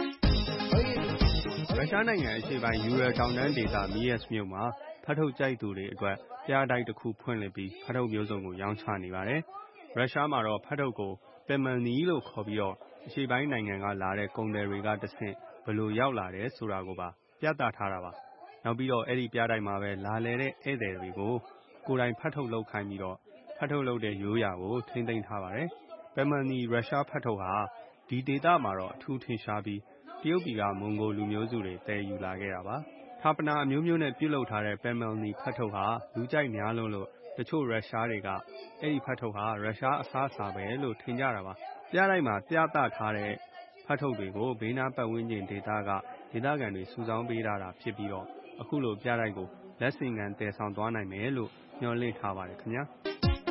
ရုရှားနိုင်ငံအရှေ့ပိုင်းယူရယ်တောင်တန်းဒေသမီးယက်စ်မြို့မှာဖတ်ထုတ်ကြိုက်သူတွေအတွက်ပြတိုက်တစ်ခုဖွင့်လှစ်ပြီးဖတ်ထုတ်မျိုးစုံကိုရောင်းချနေပါတယ်။ရုရှားမှာတော့ဖတ်ထုတ်ကိုပယ်မန်နီလို့ခေါ်ပြီးတော့အရှေ့ပိုင်းနိုင်ငံကလာတဲ့ကုန်သည်တွေကတဆင့်ဘယ်လိုရောက်လာတယ်ဆိုတာကိုပါပြသထားတာပါ။နောက်ပြီးတော့အဲ့ဒီပြတိုက်မှာပဲလာလဲတဲ့ဧည့်သည်တွေကိုကိုယ်တိုင်ဖတ်ထုတ်လုပ်ခိုင်းပြီးတော့ဖတ်ထုတ်လုပ်တဲ့ရိုးရာကိုထိန်းသိမ်းထားပါတယ်။ပယ်မန်နီရုရှားဖတ်ထုတ်ဟာဒီဒေသမှာတော့အထူးထင်ရှားပြီးတရုတ်ပြည်ကမွန်ဂိုလူမျိုးစုတွေသယ်ယူလာခဲ့တာပါ။ဌာပနာအမျိုးမျိုးနဲ့ပြုလုပ်ထားတဲ့ Pamelny ဖတ်ထုတ်ဟာလူကြိုက်များလွန်းလို့တချို့ရုရှားတွေကအဲ့ဒီဖတ်ထုတ်ဟာရုရှားအစားအစာပဲလို့ထင်ကြတာပါ။ပြတိုက်မှာပြသထားတဲ့ဖတ်ထုတ်တွေကိုဘေးနားပတ်ဝန်းကျင်ဒေသခံတွေစုဆောင်းပေးထားတာဖြစ်ပြီးတော့အခုလိုပြတိုက်ကိုလက်ဆင့်ကမ်းတည်ဆောင်သွားနိုင်မယ်လို့မျှော်လင့်ထားပါတယ်ခင်ဗျာ။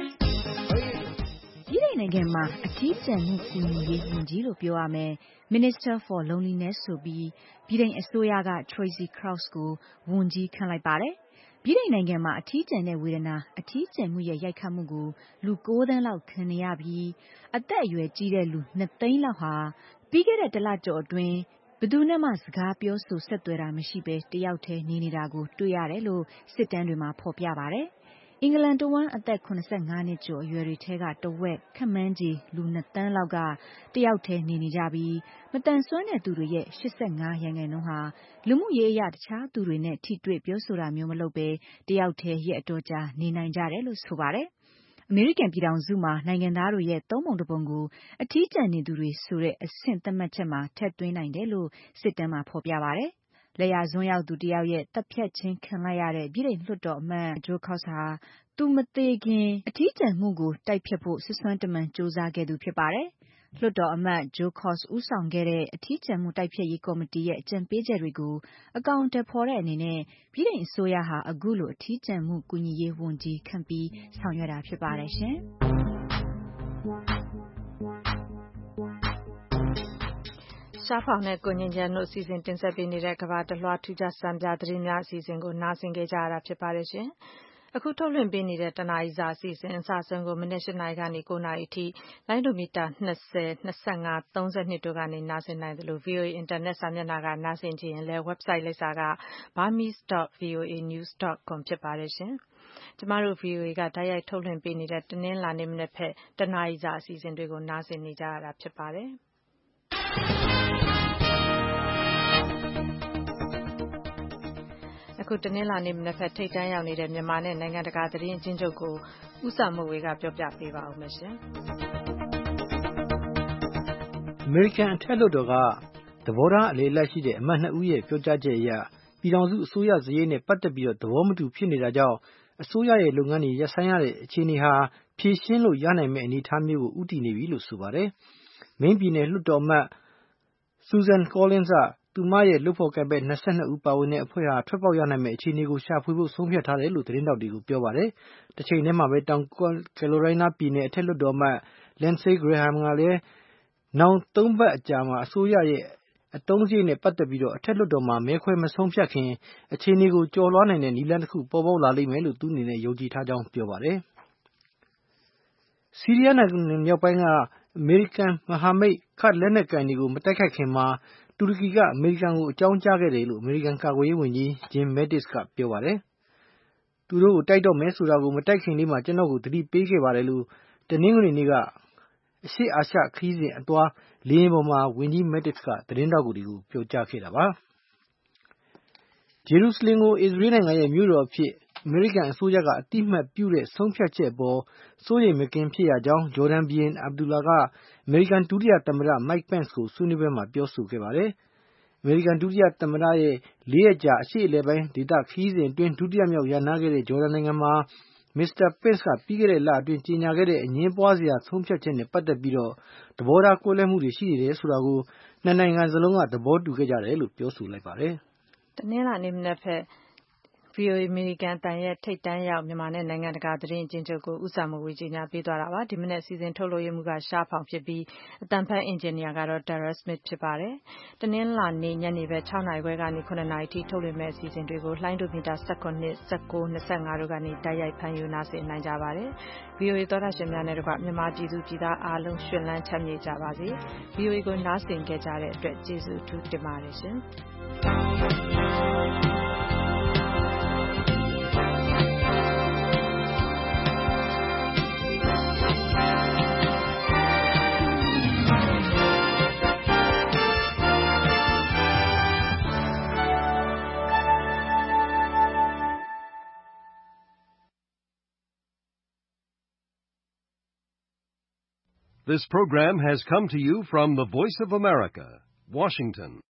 ပြည်ထောင်နိုင်ငံမှာအထီးကျန်မှုကူညီရေးဝန်ကြီးလို့ပြောရမယ် Minister for Loneliness ဆိုပြီးပြည်ထောင်အစိုးရက Tracey Krauss ကိုဝန်ကြီးခန့်လိုက်ပါတယ်။ပြည်ထောင်နိုင်ငံမှာအထီးကျန်တဲ့ဝေဒနာအထီးကျန်မှုရဲ့ရိုက်ခတ်မှုကိုလူ9 သန်းလောက်ခံနေရပြီးအသက်အရွယ်ကြီးတဲ့လူ2 သိန်းလောက်ဟာပြီးခဲ့တဲ့1 လကျော်အတွင်းဘယ်သူနဲ့မှစကားပြောဆိုဆက်သွယ်တာမရှိဘဲတယောက်တည်းနေနေတာကိုတွေ့ရတယ်လို့စစ်တမ်းတွေမှာဖော်ပြပါတယ်။အင်္ဂလန်တဝန်းအသက်85နှစ်ကျော်အရွယ်တွေထဲကတဝက်ခန့်မှန်းခြေလူ2 သန်းလောက်ကတယောက်တည်းနေကြပြီးမတန်ဆွမ်းတဲ့သူတွေရဲ့85%ဟာလူမှုရေးအရာတခြားသူတွေနဲ့ထိတွေ့ပြောဆိုတာမျိုးမလုပ်ဘဲတယောက်တည်းရက်အတော်ကြာနေနိုင်ကြတယ်လို့ဆိုပါတယ်။အမေရိကန်ပြည်ထောင်စုမှာနိုင်ငံသားတွေရဲ့3 ပုံ 1 ပုံကိုအထီးကျန်နေသူတွေဆိုတဲ့အဆင့်သတ်မှတ်ချက်မှာထည့်သွင်းနိုင်တယ်လို့စစ်တမ်းမှာဖော်ပြပါတယ်။လက်ရာစွန်းရောက်သူတယောက်ရဲ့တပ်ဖြတ်ခြင်းခံလိုက်ရတဲ့ပြည်ထောင်လွှတ်တော်အမတ် Joe Cox ဟာသူမသေခင်အထီးကျန်မှုကိုတိုက်ဖြတ်ဖို့စွမ်းစွမ်းတမန်စ조사ခဲ့သူဖြစ်ပါတယ်။လွှတ်တော်အမတ် Joe Cox ဦးဆောင်ခဲ့တဲ့အထီးကျန်မှုတိုက်ဖျက်ရေးကော်မတီရဲ့အကြံပေးချက်တွေကိုအကောင်အထည်ဖော်တဲ့အနေနဲ့ပြည်ထောင်အစိုးရဟာအခုလိုအထီးကျန်မှုကူညီရေးဝန်ကြီးခန့်ပြီးဆောင်ရွက်တာဖြစ်ပါတယ်ရှင်။ရှားဖောင်နဲ့ကိုငင်းချမ်းတို့စီစဉ်တင်ဆက်ပေးနေတဲ့ကမ္ဘာတလွှာထူးခြားစံပြသတင်းများအစီအစဉ်ကိုနားဆင်ကြရတာဖြစ်ပါတယ်ရှင်။အခုထုတ်လွှင့်ပေးနေတဲ့တနာရီစာအစီအစဉ်အစဆုံးကိုမိနစ် 8 နာရီကနေ 9 နာရီအထိလိုင်းဒိုမီတာ20 25 32တို့ကနေနားဆင်နိုင်တယ်လို့ VOA Internet စာမျက်နှာကနားဆင်ကြည့်ရင်လည်း website လိပ်စာက burmese.voanews.com ဖြစ်ပါတယ်ရှင်။ကျမတို့ VOA ကတိုက်ရိုက်ထုတ်လွှင့်ပေးနေတဲ့တနင်္လာနေ့မနက်ဖက်တနာရီစာအစီအစဉ်တွေကိုနားဆင်နေကြရတာဖြစ်ပါတယ်။အခုတနင်္လာနေ့မနက်ဖက်ထိပ်တန်းရောက်နေတဲ့မြန်မာနဲ့နိုင်ငံတကာသတင်းအကျဉ်းချုပ်ကိုဦးစံမိုးဝေကပြောပြပေးပါဦးမယ်ရှင်။အမေရိကန်အထက်လွှတ်တော်ကသဘောထားအလေအလတ်ရှိတဲ့အမတ်2 ဦးရဲ့ပြောကြားချက်အရပြည်ထောင်စုအစိုးရစရိတ်နဲ့ပတ်သက်ပြီးသဘောမတူဖြစ်နေတာကြောင့်အစိုးရရဲ့လုပ်ငန်းတွေရပ်ဆိုင်းရတဲ့အခြေအနေဟာဖြေရှင်းလို့ရနိုင်မယ့်အနေအထားမျိုးကိုဦးတည်နေပြီလို့ဆိုပါတယ်။မင်းပြည်နယ်လွှတ်တော်အမတ် Susan Collins ကသူမရဲ့လုပ်ဖော်ကိုင်ဘက်22 ဦးပါဝင်တဲ့အဖွဲ့ဟာထွက်ပေါက်ရနိုင်မယ့်အခြေအနေကိုရှာဖွေဖို့ဆုံးဖြတ်ထားတယ်လို့သတင်းတောက်တွေကိုပြောပါတယ်။တစ်ချိန်တည်းမှာပဲတောင်ကယ်ရိုလိုင်းနားပြည်နယ်အထက်လွှတ်တော်အမတ် Lindsey Graham ကလည်းနောက်3 ပတ်အကြာမှာအစိုးရရဲ့အသုံးစရိတ်နဲ့ပတ်သက်ပြီးအထက်လွှတ်တော်မှာမဲခွဲမဆုံးဖြတ်ခင်အခြေအနေကိုကျော်လွှားနိုင်တဲ့နည်းလမ်းတစ်ခုပေါ်ပေါက်လာလိမ့်မယ်လို့သူအနေနဲ့ယုံကြည်ထားကြောင်းပြောပါတယ်။ဆီးရီးယားနိုင်ငံမြောက်ပိုင်းကအမေရိကန်မဟာမိတ်ကာ့ဒ်လက်နက်ကိုင်တွေကိုမတိုက်ခိုက်ခင်မှာတူရကီကအမေရိကန်ကိုအကြောင်းကြားခဲ့တယ်လို့အမေရိကန်ကာကွယ်ရေးဝန်ကြီး Jim Mattis ကပြောပါတယ်။သူတို့ကိုတိုက်တော့မယ်ဆိုတာကိုမတိုက်ခင်လေးမှာကျွန်တော်ကိုသတိပေးခဲ့ပါတယ်လို့တနင်္ဂနွေနေ့ကအရှေ့အာရှခရီးစဉ်အသွားလေယာဉ်ပေါ်မှာဝန်ကြီး Mattis ကသတင်းတောက်တွေကိုပြောကြားခဲ့တာပါ။ဂျေရုဆလင်ကိုအစ္စရေးနိုင်ငံရဲ့မြို့တော်အဖြစ်အမေရိကန်အစိုးရကအတိအမှတ်ပြုတဲ့ဆုံးဖြတ်ချက်အပေါ်စိုးရိမ်မကင်းဖြစ်ရကြောင်းဂျော်ဒန်ဘုရင်အဗ်ဒူလာကအမေရိကန်ဒုတိယသမ္မတ Mike Pence ကိုဆွေးနွေးပွဲမှာပြောဆိုခဲ့ပါတယ်။အမေရိကန်ဒုတိယသမ္မတရဲ့4 ရက်ကြာအရှေ့အလယ်ပိုင်းဒေသခရီးစဉ်အတွင်းဒုတိယမြောက်ရပ်နားခဲ့တဲ့ဂျော်ဒန်နိုင်ငံမှာမစ္စတာ Pence ကပြီးခဲ့တဲ့လအတွင်းကြေညာခဲ့တဲ့အငြင်းပွားစရာဆုံးဖြတ်ချက်နဲ့ပတ်သက်ပြီးသဘောထားကွဲလွဲမှုတွေရှိနေတယ်ဆိုတာကိုနှစ်နိုင်ငံစလုံးကသဘောတူခဲ့ကြတယ်လို့ပြောဆိုလိုက်ပါတယ်။တနင်္လာနေ့မနက်ဖက် VOA အမေရိကန်အသံရဲ့ထိပ်တန်းရောက်မြန်မာနဲ့နိုင်ငံတကာသတင်းအကျဉ်းချုပ်ကိုဦးစံမိုးဝေကြီးညာပေးသွားတာပါဒီမနေ့စီစဉ်ထုတ်လွှင့်ရမှုကရှားဖောင်ဖြစ်ပြီးအတန်ဖတ်အင်ဂျင်နီယာကတော့ Dara Smith ဖြစ်ပါတယ်တနင်္လာနေ့ညနေဘက်6 နာရီခွဲကနေ9 နာရီထိထုတ်လွှင့်မဲ့အစီအစဉ်တွေကိုလှိုင်းဒိုမီတာ19 19 25တို့ကနေတိုက်ရိုက်ဖမ်းယူနားဆင်နိုင်ကြပါတယ် VOA သောတာရှင်များနဲ့တကွမြန်မာပြည်သူပြည်သားအားလုံးရှင်လန်းချမ်းမြေ့ကြပါစေ VOA ကိုနားဆင်ကြတဲ့အတွက်ကျေးဇူးအထူးတင်ပါတယ်ရှင် This program has come to you from the Voice of America, Washington.